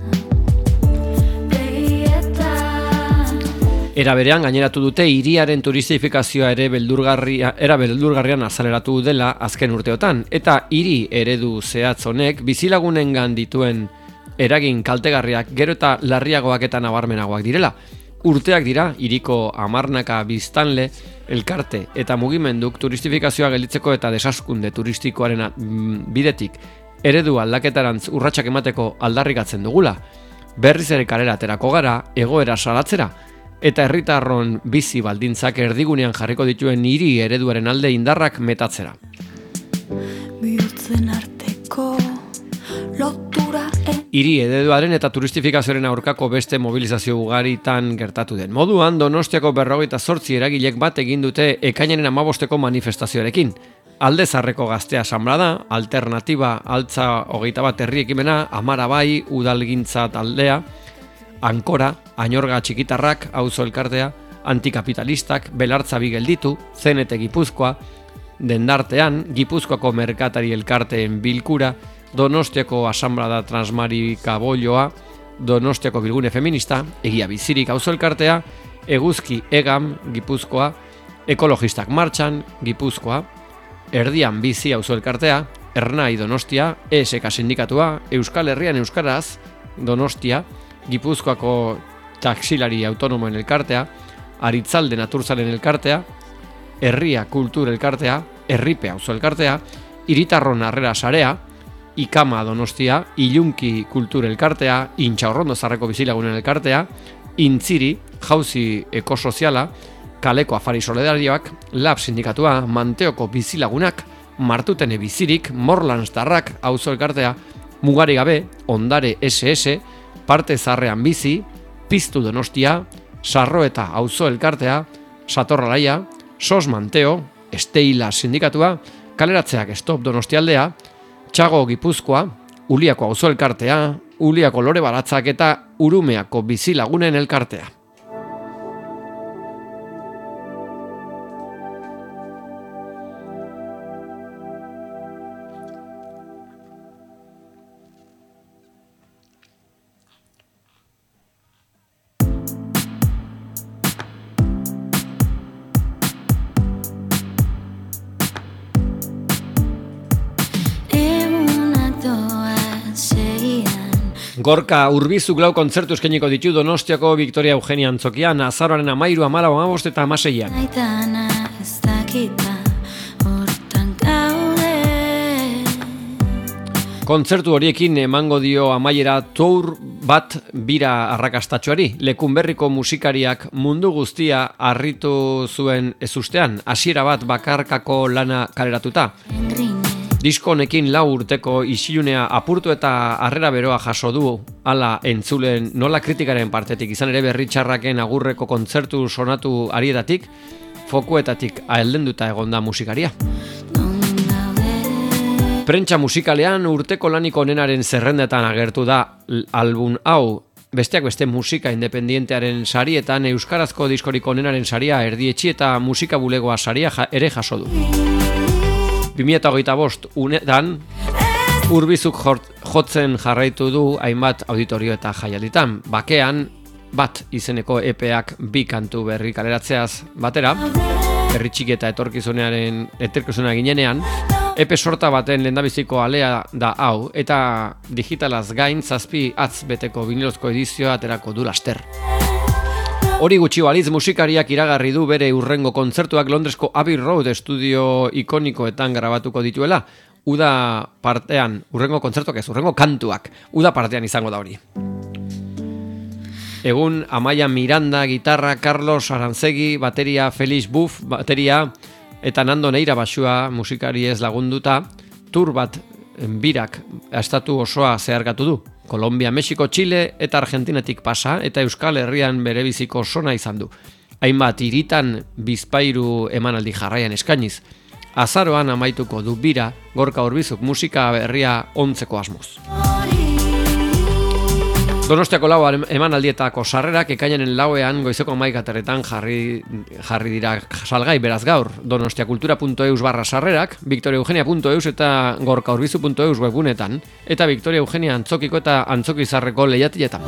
Era berean gaineratu dute hiriaren turistifikazioa ere beldurgarrian azaleratu dela azken urteotan, eta hiri eredu zehatz honek bizilagunengan dituen eragin kaltegarriak gero eta larriagoak eta nabarmenagoak direla. Urteak dira, hiriko 10 biztanle, elkarte eta mugimenduk turistifikazioa gelditzeko eta desazkunde turistikoaren bidetik eredu aldaketarantz urratsak emateko aldarrikatzen dugula. Berriz ere kalera aterako gara, egoera salatzera, eta herritarron bizi baldintzak erdigunean jarriko dituen hiri ereduaren alde indarrak metatzera. Bihurtzen arteko lotura Hiri ereduaren eta turistifikazioaren aurkako beste mobilizazio ugaritan gertatu den moduan, Donostiako 58 eragilek bat egin dute ekainaren 15eko manifestazioarekin. Alde Zarreko Gaztea Asanblada, Alternatiba Altza 21 herri ekimena, Amarabai Udalgintza taldea, Ankora, Añorga Txikitarrak, Auzo Elkartea, Antikapitalistak, Belartza Bigelditu, Zenete Gipuzkoa, Dendartean, Gipuzkoako Merkatari Elkarteen Bilkura, Donostiako Asanblada Transmarika Bolloa, Donostiako Bilgune Feminista, Egia Bizirik Auzo Elkartea, Eguzki Egam Gipuzkoa, Ekologistak Martxan Gipuzkoa, Erdian Bizi Auzo Elkartea, Ernai Donostia, ESK Sindikatua, Euskal Herrian Euskaraz Donostia, Gipuzkoako Taxilari Autonomoen Elkartea, Aritzalde Naturzalen Elkartea, Herria Kultur Elkartea, Herripe Auzo Elkartea, Hiritarron Harrera Sarea, Ikama Donostia, Ilunki Kultur Elkartea, Intxaurrondo Zarreko Bizilagunen Elkartea, Intziri, Jauzi Ekosoziala, Kaleko Afari Solidarioak, Lab Sindikatua, Manteoko Bizilagunak, Martutene Bizirik, Morlanstarrak Auzo Elkartea, Mugari Gabe, Ondare SS, Parte Zarrean Bizi, Piztu Donostia, Sarroeta Auzo Elkartea, Satorralaia, Sos Manteo, Esteila Sindikatua, Kaleratzeak Stop Donostialdea, Txago Gipuzkoa, Uliako Auzo Elkartea, Uliako Lore Baratzak eta Urumeako Bizilagunen Elkartea. Gorka Urbizuk lau kontzertu eskainiko ditu Donostiako Victoria Eugenia Antzokian, azaroaren 13, 14 eta 16. Aitana ez dakita hortan gaude. Kontzertu horiekin emango dio amaiera tour bat bira arrakastatxoari. Lekunberriko musikariak mundu guztia harritu zuen ezustean, hasiera bat bakarkako lana kaleratuta. Disko honekin 4 urteko isilunea apurtu eta harrera beroa jaso du, hala entzulen nola kritikaren partetik, izan ere berri txarraken agurreko kontzertu sonatu arietatik, fokuetatik aheldenduta egonda musikaria. Prentsa musikalean urteko lanik onenaren zerrendetan agertu da album hau, besteak beste musika independientearen sarietan euskarazko diskorik onenaren saria erdietxi eta musika bulegoa saria ere jaso du. 2025 unetan Urbizuk jotzen jarraitu du hainbat auditorio eta jaialditan. Bakean bat izeneko EPEak 2 kantu berri kaleratzeaz batera, herri txiki eta etorkizuna ginenean, EP sorta baten lehendabiziko alea da hau, eta digitalaz gain 7 atz beteko vinilozko edizioa aterako du laster. Hori gutxi balitz musikariak iragarri du bere hurrengo kontzertuak Londresko Abbey Road estudio ikonikoetan grabatuko dituela, uda partean, hurrengo kantuak, uda partean izango da hori. Egun Amaia Miranda, gitarra, Carlos Arantzegi, bateria, Felix Buff, bateria, eta Nando Neira basua musikariez lagunduta, tur bat birak estatu osoa zeharkatu du. Kolombia, Mexiko, Chile eta Argentinatik pasa, eta Euskal Herrian berebiziko sona izan du. Hainbat hiritan bizpahiru emanaldi jarraian eskainiz. Azaroan amaituko du bira, Gorka Urbizuk musika berria ontzeko asmoz. Donostiako lau emanaldietako sarrerak ekainaren 4ean goizeko 11:00 jarri dira salgai, beraz gaur. donostiakultura.eus/sarrerak, victoriaeugenia.eus eta gorkaurbizu.eus webgunetan, eta Victoria Eugenia Antzokiko eta Antzokizarreko lehiatiletan.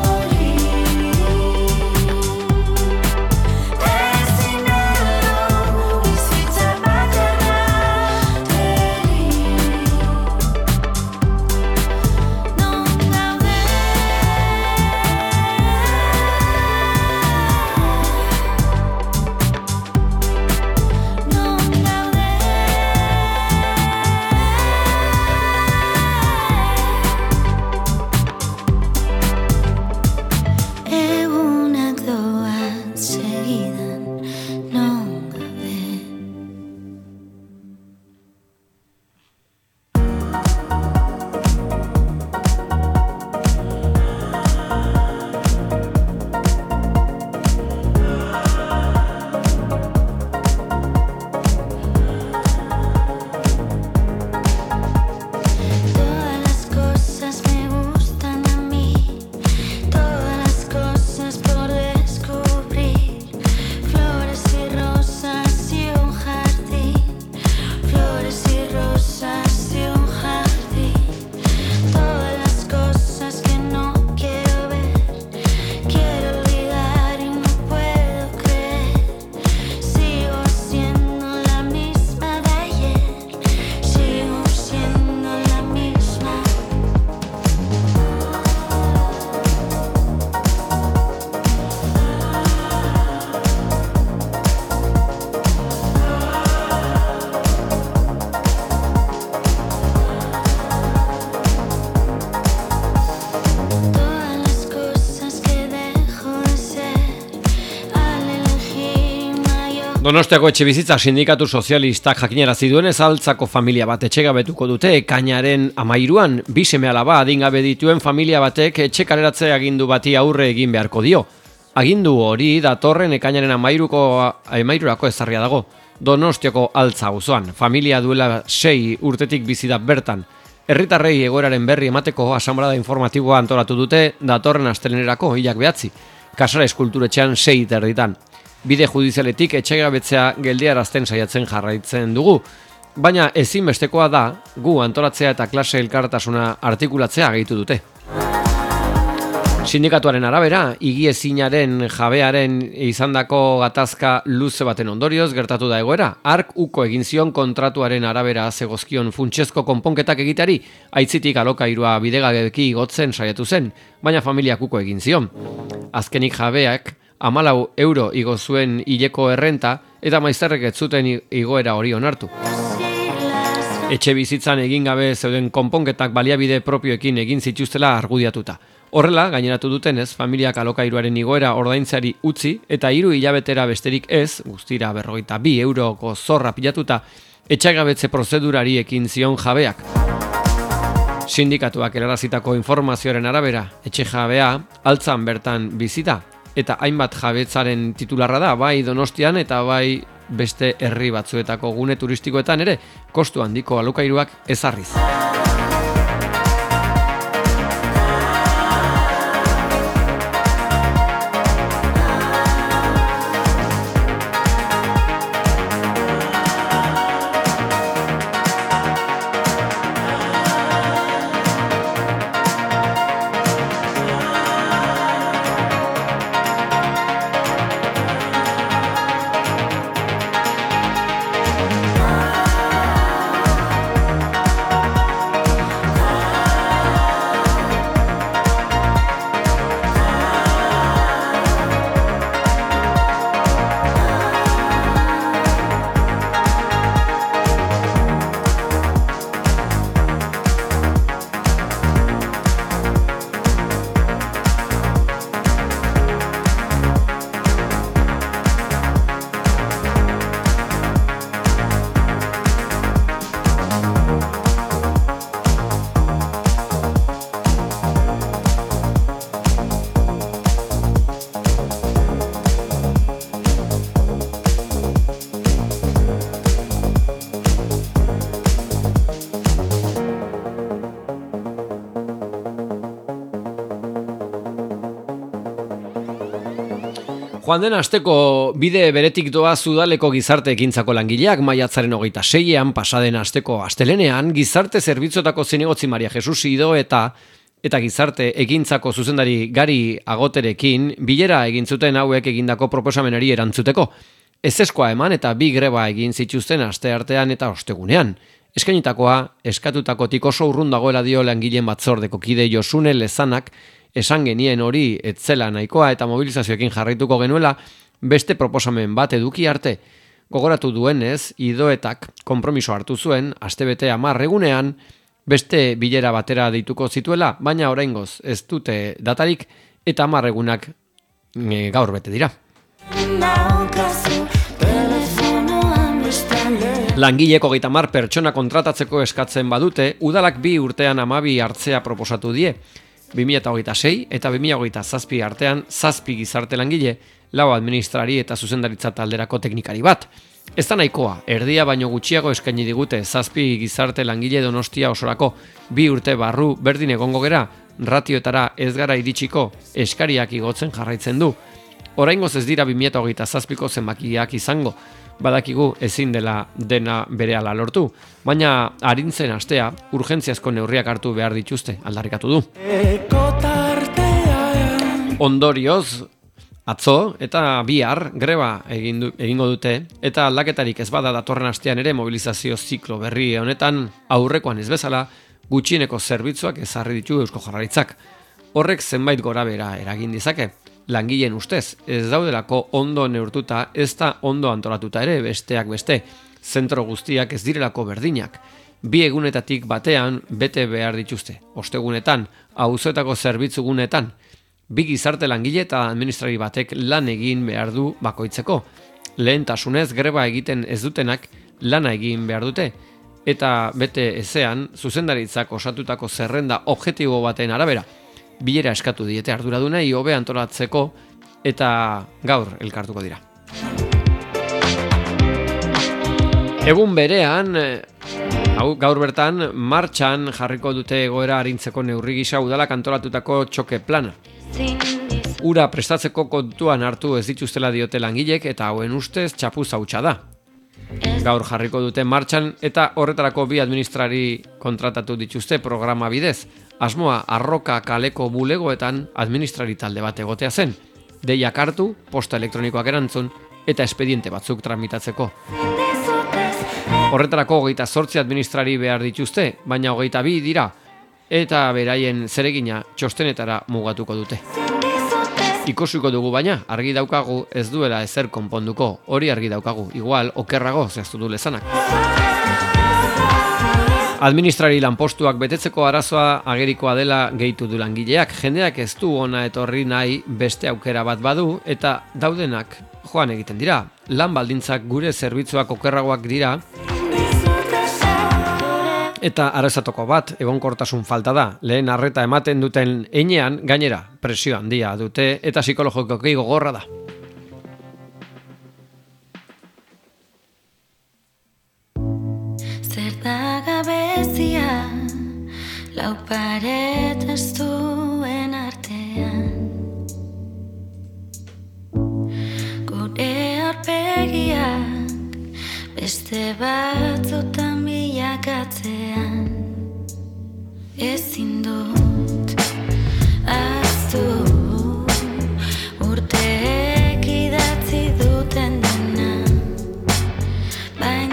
Donostiako Etxebizitza Sindikatu Sozialistak jakinarazi duenez Altzako familia bat etxegabetuko dute ekainaren 13an 2 seme-alaba adingabe dituen familia batek etxe kaleratze agindu bati aurre egin beharko dio. Agindu hori datorren ekainaren 13rako ezarria dago. Donostiako Altza auzoan familia duela 6 urtetik bizi da bertan. Herritarrei egoeraren berri emateko asanblada informatiboa antolatu dute datorren astelehenerako hilak 9. Kasara Eskulturetxean 6:30. Bide judizialetik etxegabetzea geldiarazten saiatzen jarraitzen dugu, baina ezinbestekoa da gu antolatzea eta klase elkartasuna artikulatzea gehitu dute. Sindikatuaren arabera, higiezinaren jabearen izandako gatazka luze baten ondorioz gertatu da egoera. Hark uko egin zion kontratuaren arabera zegozkion funtsezko konponketak egiteari, aitzitik alokairua bidegabeki igotzen saiatu zen, baina familiak uko egin zion. Azkenik jabeak 14 euro igo zuen hileko errenta eta maizterrek ez zuten igoera hori onartu. Etxe bizitzan egin gabe zeuden konponketak baliabide propioekin egin zituztela argudiatuta. Horrela, gaineratu dutenez, familiak alokairuaren igoera ordaintzeari utzi eta 3 hilabetera besterik ez, guztira 42 euroko zorra pilatuta, etxegabetze prozedurari ekin zion jabeak. Sindikatuak helarazitako informazioaren arabera, etxe jabea Altzan bertan bizita, eta hainbat jabetzaren titularra da, bai Donostian eta bai beste herri batzuetako gune turistikoetan ere, kostu handiko alokairuak ezarriz. Joan den asteko bide beretik doa Udaleko gizarte ekintzako langileak maiatzaren 26ean pasaden asteko astelenean gizarte zerbitzuetako zinegotzi Maria Jesus Ido eta gizarte ekintzako zuzendari Gari Agoterekin bilera egin zuten hauek egindako proposamenari erantzuteko. Ezezkoa eman eta 2 greba egin zituzten asteartean eta ostegunean. Eskainitakoa eskatutakotik oso urrun dagoela dio langileen batzordeko kide Josune Lezanak, esan genien hori etzela nahikoa eta mobilizazioekin jarraituko genuela beste proposamen bat eduki arte. Gogoratu duenez, Idoetak konpromiso hartu zuen astebete 10 egunean beste bilera batera deituko zituela, baina oraingoz ez dute datarik eta 10 egunak gaur bete dira. Langileko 30 pertsona kontratatzeko eskatzen badute, udalak 2 urtean 12 hartzea proposatu die. 2026 eta 2027 artean 7 gizarte langile, 4 administrari eta zuzendaritza talderako teknikari bat. Ez da nahikoa, erdia baino gutxiago eskaini digute 7 gizarte langile Donostia osorako 2 urte barru berdin egongo gera, ratioetara ez gara iritsiko, eskariak igotzen jarraitzen du. Oraingoz ez dira 2027ko zenbakiak izango, badakigu ezin dena berehala lortu, baina arintzen astea urgentziazko neurriak hartu behar dituzte, aldarrikatu du. Ondorioz, atzo eta bihar greba egingo dute eta aldaketarik ez bada datorren astean ere mobilizazio ziklo berri honetan aurrekoan ez bezala gutxieneko zerbitzuak ezarri ditu Eusko Jaurlaritzak. Horrek zenbait gorabehera eragin dezake. Langileen ustez, ez daudelako ondo neurtuta, ez da ondo antolatuta ere besteak beste, zentro guztiak ez direlako berdinak. 2 egunetatik batean bete behar dituzte, ostegunetan, auzoetako zerbitzugunetan, 2 gizarte langile eta administrari batek lan egin behar du bakoitzeko. Lehentasunez greba egiten ez dutenak lana egin behar dute, eta bete ezean zuzendaritzak osatutako zerrenda objektibo baten arabera, bilera eskatu diete arduradunei hobe antolatzeko eta gaur elkartuko dira. Egun berean, gaur bertan, martxan jarriko dute egoera arintzeko neurri gisa udalak antolatutako txoke plana. Ura prestatzeko kontuan hartu ez dituztela diote langilek eta hauen ustez txapuz hautsa da. Gaur jarriko dute martxan eta horretarako 2 administrari kontratatu dituzte programa bidez. Asmoa Arroka kaleko bulegoetan administrari talde bat egotea zen. Deiak hartu, posta elektronikoak erantzun eta espediente batzuk tramitatzeko. Horretarako 28 administrari behar dituzte, baina 22 dira eta beraien zeregina txostenetara mugatuko dute. Ikusiko dugu baina, argi daukagu ez duela ezer konponduko, hori argi daukagu, igual okerrago zehaztu du Lezanak. Administrari lanpostuak betetzeko arazoa agerikoa dela gehitu du langileak, jendeak ez du ona etorri nahi beste aukera bat badu eta daudenak joan egiten dira. Lan baldintzak gure zerbitzuak okerragoak dira eta arazoetako bat egonkortasun falta da. Lehen arreta ematen duten heinean gainera presio handia dute eta psikologikoki gogorra da. Gabezia lau paret ez duen artean gure aurpegiak beste batzutan bilakatzean ezin dut ahaztu urteek idatzi duten dena baina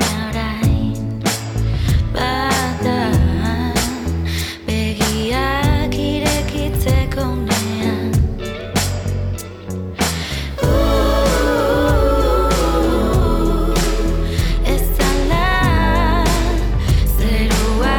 zerua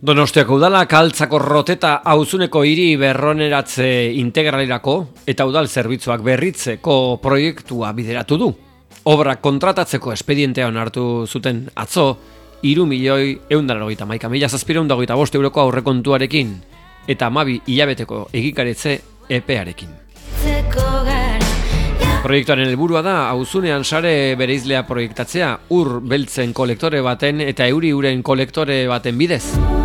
Donostiako udalak Altzako Roteta auzuneko hiri berroneratze integralerako eta udal zerbitzuak berritzeko proiektua bideratu du. Obra kontratatzeko espedientea onartu zuten atzo, 3.191.725 euroko aurrekontuarekin eta 12 hilabeteko egikaritze epearekin. Proiektuaren helburua da auzunean sare bereizlea proiektatzea, ur beltzen kolektore baten eta euri uren kolektore baten bidez.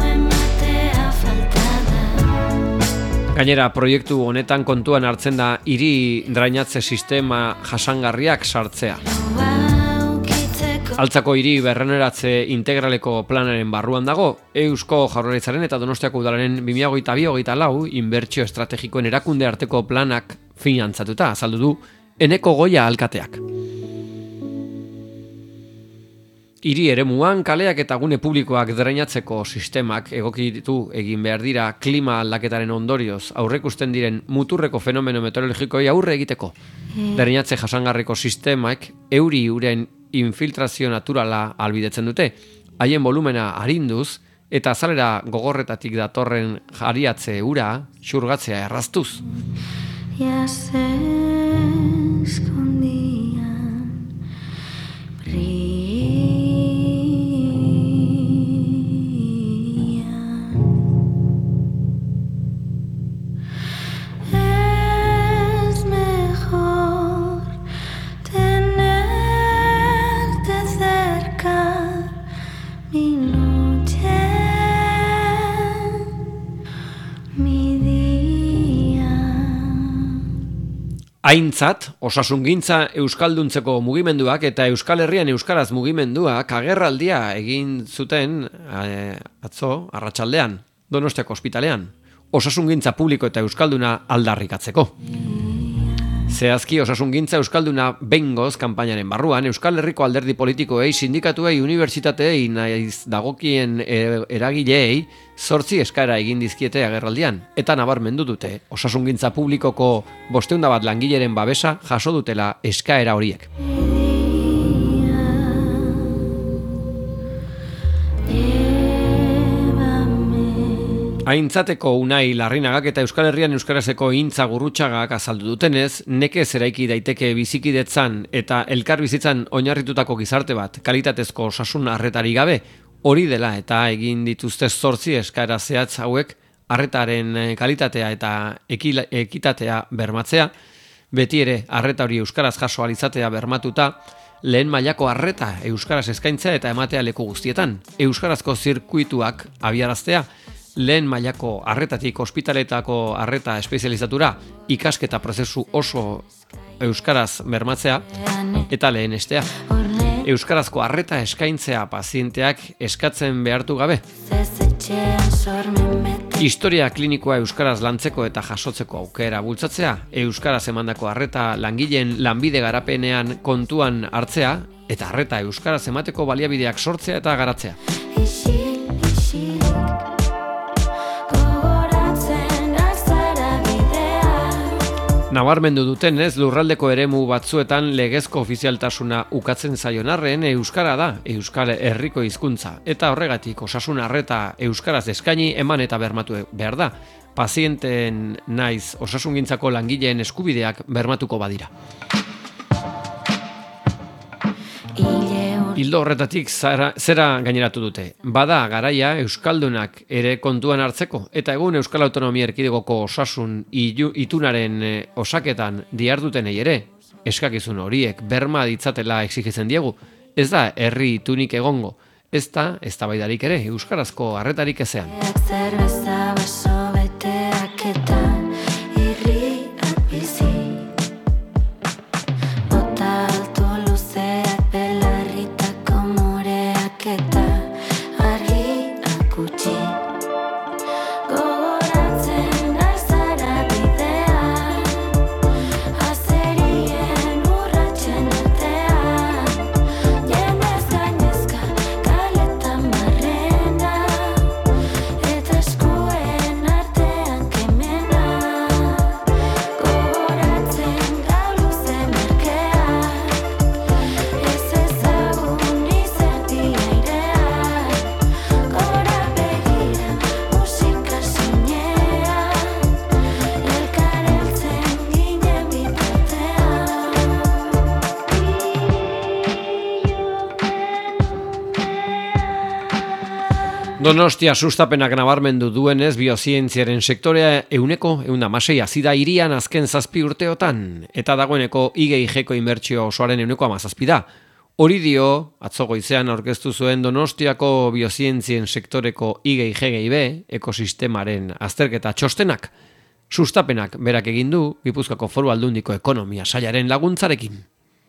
Gainera, proiektu honetan kontuan hartzen da hiri drainatze sistema jasangarriak sartzea. Altzako hiri berroneratze integraleko planaren barruan dago, Eusko Jaurlaritzaren eta Donostiako udalaren 2022-2024 inbertsio estrategikoen erakunde arteko planak finantzatuta, azaldu du Eneko Goia alkateak. Hiri eremuan kaleak eta gune publikoak drainatzeko sistemak egokitu egin behar dira klima aldaketaren ondorioz aurrekusten diren muturreko fenomeno meteorologikoi aurre egiteko. Drainatze jasangarriko sistemak euri uren infiltrazio naturala albidetzen dute, haien volumena arinduz eta azalera gogorretatik datorren jariatze ura xurgatzea erraztuz. Ya se escondían es mejor tenerte cerca mi noche, mi día. Aintzat, osasungintza euskalduntzeko mugimenduak eta Euskal Herrian euskaraz mugimenduak agerraldia egin zuten atzo arratsaldean Donostiako ospitalean. Osasungintza publiko eta euskalduna aldarrikatzeko. Zehazki osasungintza euskalduna bengoz kanpainaren barruan Euskal Herriko alderdi politikoei, sindikatuei, unibertsitateei naiz dagokien eragileei 8 eskaera egin dizkiete agerraldian eta nabarmendu dute osasungintza publikoko 501 langileren babesa jaso dutela eskaera horiek. Aintzateko Unai Larrinagak eta Euskal Herrian euskarazeko Intza Gurrutxagak azaldu dutenez, nekez eraiki daiteke bizikidetzan eta elkarbizitzan oinarritutako gizarte bat kalitatezko osasun arretari gabe, hori dela eta egin dituzte 8 eskaera zehatz hauek arretaren kalitatea eta ekitatea bermatzea, beti ere arreta hori euskaraz jaso ahal izatea bermatuta, lehen mailako arreta euskaraz eskaintzea eta ematea leku guztietan, euskarazko zirkuituak abiaraztea, lehen mailako arretatik ospitaletako arreta espezializatura ikasketa prozesu oso euskaraz bermatzea eta lehenestea. Euskarazko arreta eskaintzea pazienteak eskatzen behartu gabe. Historia klinikoa euskaraz lantzeko eta jasotzeko aukera bultzatzea, euskaraz emandako arreta langileen lanbide garapenean kontuan hartzea eta arreta euskaraz emateko baliabideak sortzea eta garatzea. Nabarmendu dutenez, lurraldeko eremu batzuetan legezko ofizialtasuna ukatzen zaion arren euskara da, Euskal Herriko hizkuntza, eta horregatik osasun arreta euskaraz eskaini eman eta bermatu behar da, pazienten naiz osasungintzako langileen eskubideak bermatuko badira. Ildo horretatik zera gaineratu dute. Bada garaia euskaldunak ere kontuan hartzeko eta egun Euskal Autonomia Erkidegoko osasun itunaren osaketan dihardutenei ere eskakizun horiek berma ditzatela exigitzen diegu. Ez da herri itunik egongo, ez da eztabaidarik ere euskarazko arretarik ezean. Donostia sustapenak nabarmendu duenez biozientziaren sektorea 100% hazi da hirian azken 7 urteotan, eta dagoeneko IGIG-ko inbertsio osoaren 17% da. Hori dio, atzo goizean aurkeztu zuen Donostiako biozientzien sektoreko IGIG ekosistemaren azterketa txostenak. Sustapenak berak egin du Gipuzkoako Foru Aldundiko ekonomia sailaren laguntzarekin.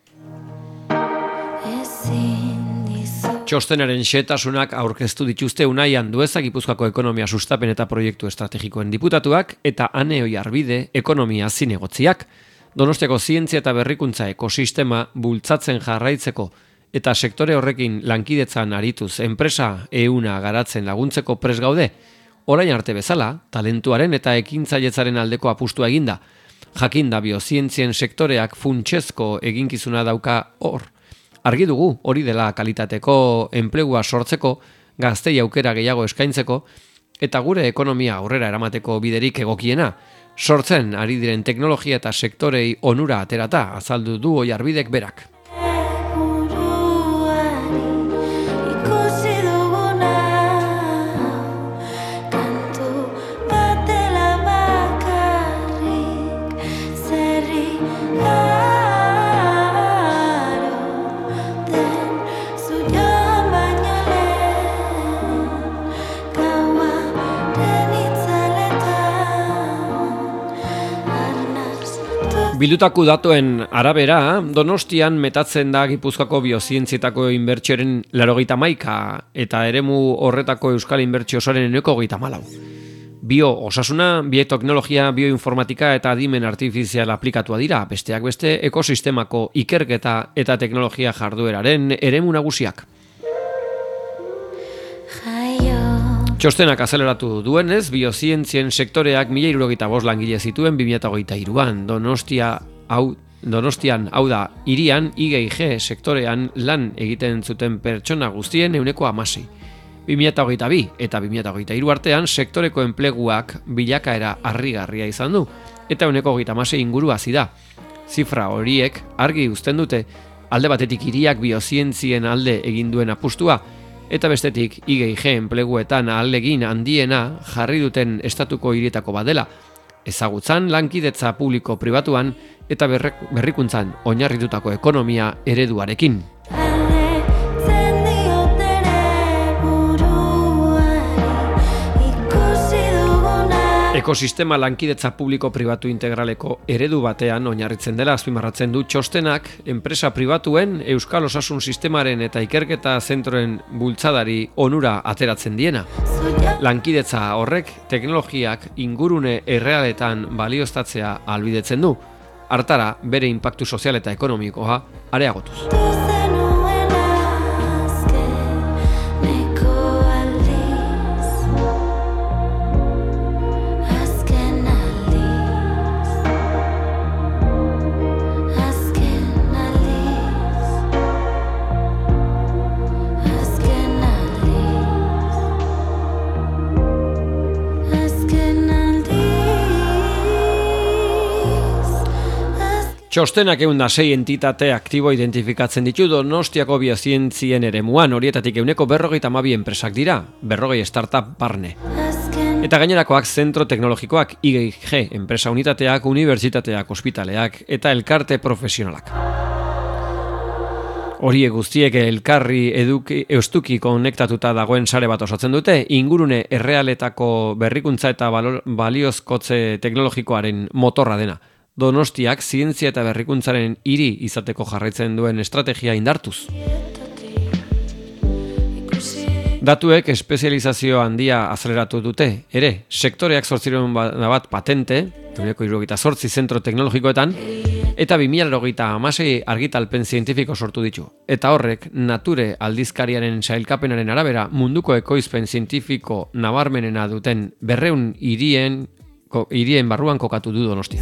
Txostenaren xehetasunak aurkeztu dituzte Unai Andueza Gipuzkoako ekonomia sustapen eta proiektu estrategikoen diputatuak eta Ane Oiarbide ekonomia zinegotziak. Donostiako zientzia eta berrikuntza ekosistema bultzatzen jarraitzeko eta sektore horrekin lankidetzan arituz enpresa ehuna garatzen laguntzeko prest gaude. Orain arte bezala, talentuaren eta ekintzailetzaren aldeko apustua eginda. Jakinda biozientzien sektoreak funtsezko eginkizuna dauka hor. Argi dugu hori dela kalitateko enplegua sortzeko, gaztei aukera gehiago eskaintzeko, eta gure ekonomia aurrera eramateko biderik egokiena, sortzen ari diren teknologia eta sektorei onura aterata, azaldu du Oiarbidek berak. Bildutako datuen arabera, Donostian metatzen da Gipuzkoako biozientzietako inbertsioaren 81% eta eremu horretako euskal inbertsio osoaren 24%. Bio-osasuna, bioteknologia, bioinformatika eta adimen artifizial aplikatua dira, besteak beste ekosistemako ikerketa eta teknologia jardueraren eremu nagusiak. Txostenak azeleratu duenez, biozientzien sektoreak 1065 langile zituen 2023an. Donostian, hau da, hirian IGIG sektorean lan egiten zuten pertsona guztien 16%. 2022 eta 2023 artean sektoreko enpleguak bilakaera harrigarria izan du, eta 16% inguru hazi da. Zifra horiek argi uzten dute, alde batetik hiriak biozientzien alde egin duen apustua, eta bestetik IGIG enpleguetan ahalegin handiena jarri duten estatuko hirietako badela, ezagutzan lankidetza publiko pribatuan eta berrikuntzan oinarritutako ekonomia ereduarekin. Ekosistema lankidetza publiko pribatu integraleko eredu batean oinarritzen dela azpimarratzen du txostenak enpresa pribatuen euskal osasun sistemaren eta ikerketa zentroen bultzadari onura ateratzen diena. Lankidetza horrek teknologiak ingurune errealetan balioztatzea ahalbidetzen du, hartara bere inpaktu sozial eta ekonomikoa areagotuz. Txostenak 106 entitate aktibo identifikatzen ditu Donostiako biozientzien eremuan, horietatik 152 enpresak dira, 40 startup barne. Eta gainerakoak zentro teknologikoak, IGIG, enpresa unitateak, unibertsitateak, ospitaleak eta elkarte profesionalak. Horiek guztiek elkarri eustuki konektatuta dagoen sare bat osatzen dute, ingurune errealetako berrikuntza eta baliozkotze teknologikoaren motorra dena. Donostiak zientzia eta berrikuntzaren hiri izateko jarraitzen duen estrategia indartuz. Datuek espezializazio handia azeleratu dute, ere, sektoreak 800 patente, 178 zentro teknologikoetan, eta 2026 argitalpen zientifiko sortu ditu. Eta horrek, Nature aldizkariaren sailkapenaren arabera munduko ekoizpen zientifiko nabarmenena duten 200 hirien barruan kokatu du Donostia.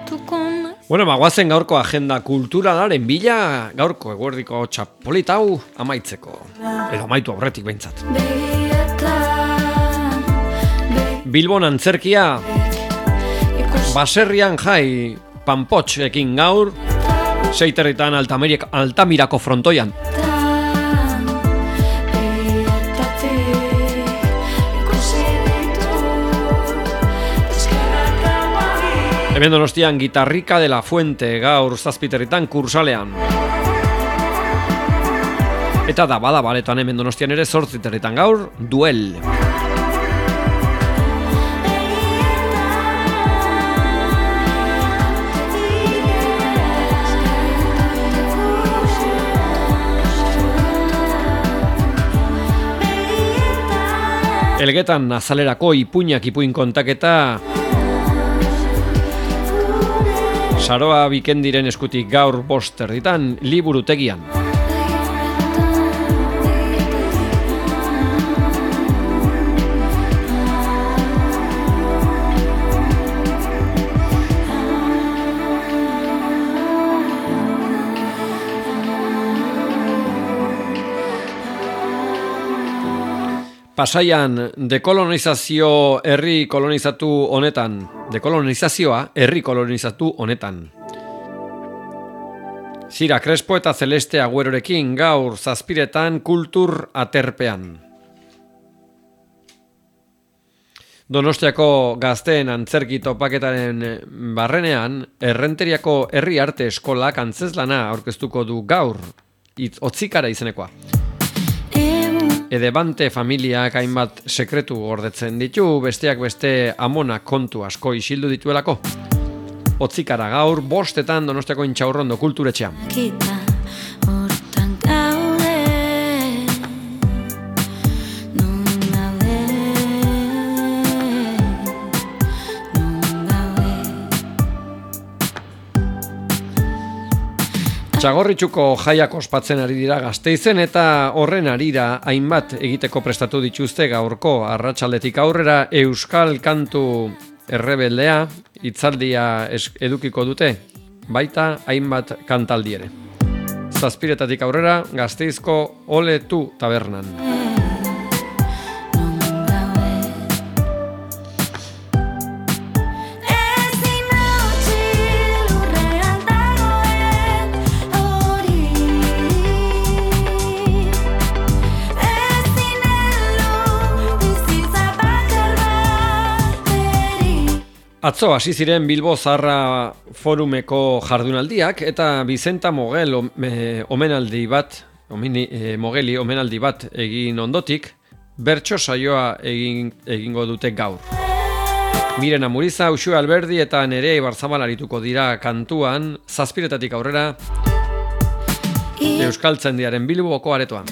Bueno, guazen gaurko agenda kulturalaren bila, gaurko eguerdiko txapolit hau amaitzeko. Edo amaitu aurretik behintzat. Bilbon antzerkia, baserrian jai panpotxekin gaur, seiterritan Altamirako frontoian. Hemen Donostian Gitarrika de la Fuente gaur zazpiterritan kursalean. Eta da bada baletan hemen Donostian ere 8 gaur duel. Elgetan azalerako ipuinak ipuin kontaketa Saroa Bikendiren eskutik gaur 5 liburutegian. Pasaian dekolonizazioa herri kolonizatu honetan. Zira Crespo eta Celeste Agüerorekin gaur 7 kultur aterpean. Donostiako gazteen antzerki topaketaren barrenean, Errenteriako herri arte eskolak antzeslana aurkeztuko du gaur, Otzikara izenekoa. Edebante familiak hainbat sekretu gordetzen ditu, besteak beste amona kontu asko isildu dituelako. Otzikara gaur 5 Donostiako Intxaurrondo kulturetxean. Txagorritxuko jaiak ospatzen ari dira Gasteizen eta horren arira hainbat egiteko prestatu dituzte gaurko arratsaldetik aurrera Euskal Kantu Errebeldea hitzaldia edukiko dute, baita hainbat kantaldi ere. 7 aurrera Gasteizko Ole Tu tabernan. Atzo hasi ziren Bilbo Zaharra Forumeko jardunaldiak eta Bizenta Mogel Mogeli omenaldi bat egin ondotik, bertso saioa egingo dute gaur. Miren Amuriza, Uxue Alberdi eta Nerea Ibarzabal arituko dira kantuan 7 aurrera Euskaltzaindiaren Bilboko aretoan.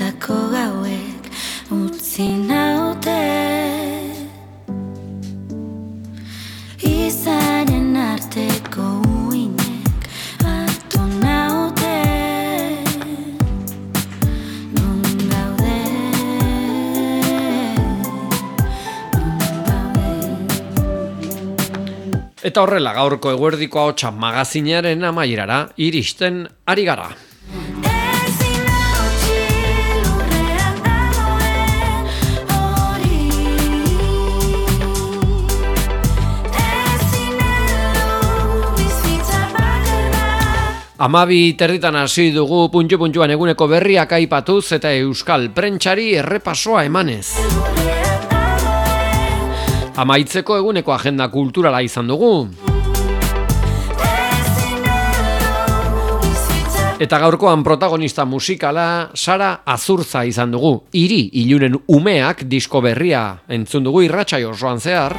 Eta horrela gaurko eguerdiko ahotsa magazinaren amaierara iristen ari gara. Amabi terditan hasi dugu puntu-puntuan eguneko berriak aipatuz eta euskal prentsari errepasoa emanez. Amaitzeko eguneko agenda kulturala izan dugu. Eta gaurkoan protagonista musikala Sara Azurza izan dugu. Hiri ilunen umeak disko berria entzun dugu irratsai osoan zehar.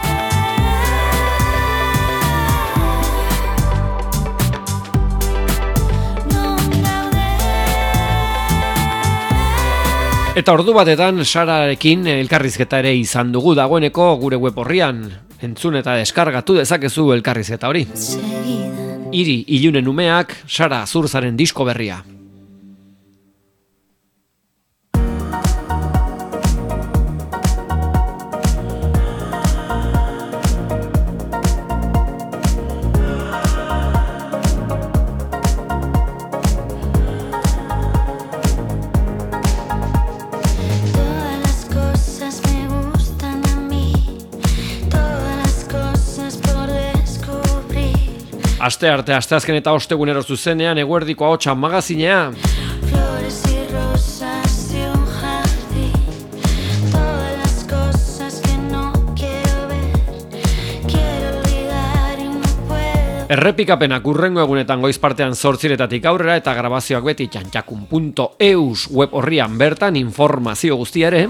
Eta ordu batetan Sararekin elkarrizketa ere izan dugu dagoeneko gure web orrian. Entzun eta deskargatu dezakezu elkarrizketa hori. Hiri ilunen umeak Sara Azurzaren disko berria. Astearte, asteazken eta ostegunero zuzenean eguerdiko ahotsa magazinea. Flores y rosas de un jardín, todas las cosas que no quiero ver, quiero olvidar y no puedo. Errepikapenak urrengo egunetan goiz partean 8:00 aurrera eta grabazioak beti txantxakun.eus web horrian bertan informazio guztia ere.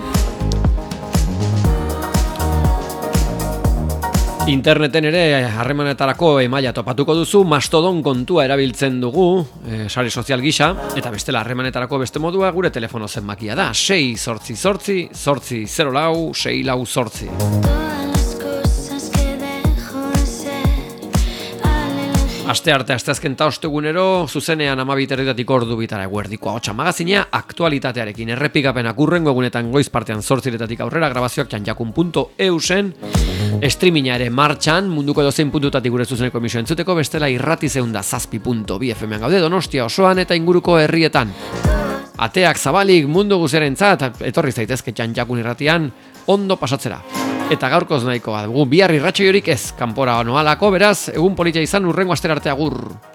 Interneten ere harremanetarako emaila topatuko duzu, Mastodon kontua erabiltzen dugu, sare sozial gisa, eta bestela harremanetarako beste modua gure telefono zenbakia da, 688 804 648. Todas las cosas que dejo de ser al elegir. Astearte, asteazken ta ostegunero, zuzenean 12:00 ordu bitara eguerdiko ahotsa magazinea, aktualitatearekin errepikapenak urrengo egunetan goiz partean 8:00 aurrera, grabazioak txantxakun.eusen, streaminga ere martxan, munduko edozein puntutatik gure zuzeneko emisio entzuteko, bestela irrati7.bi FM-an gaude Donostia osoan eta inguruko herrietan. Ateak zabalik mundu guziarentzat, etorri zaitezke Txantxakun irratian ondo pasatzera. Eta gaurkoz nahikoa dugu, bihar irratsaiorik ez, kanpora noalako, beraz, egun polita izan urrengo astera arte agur.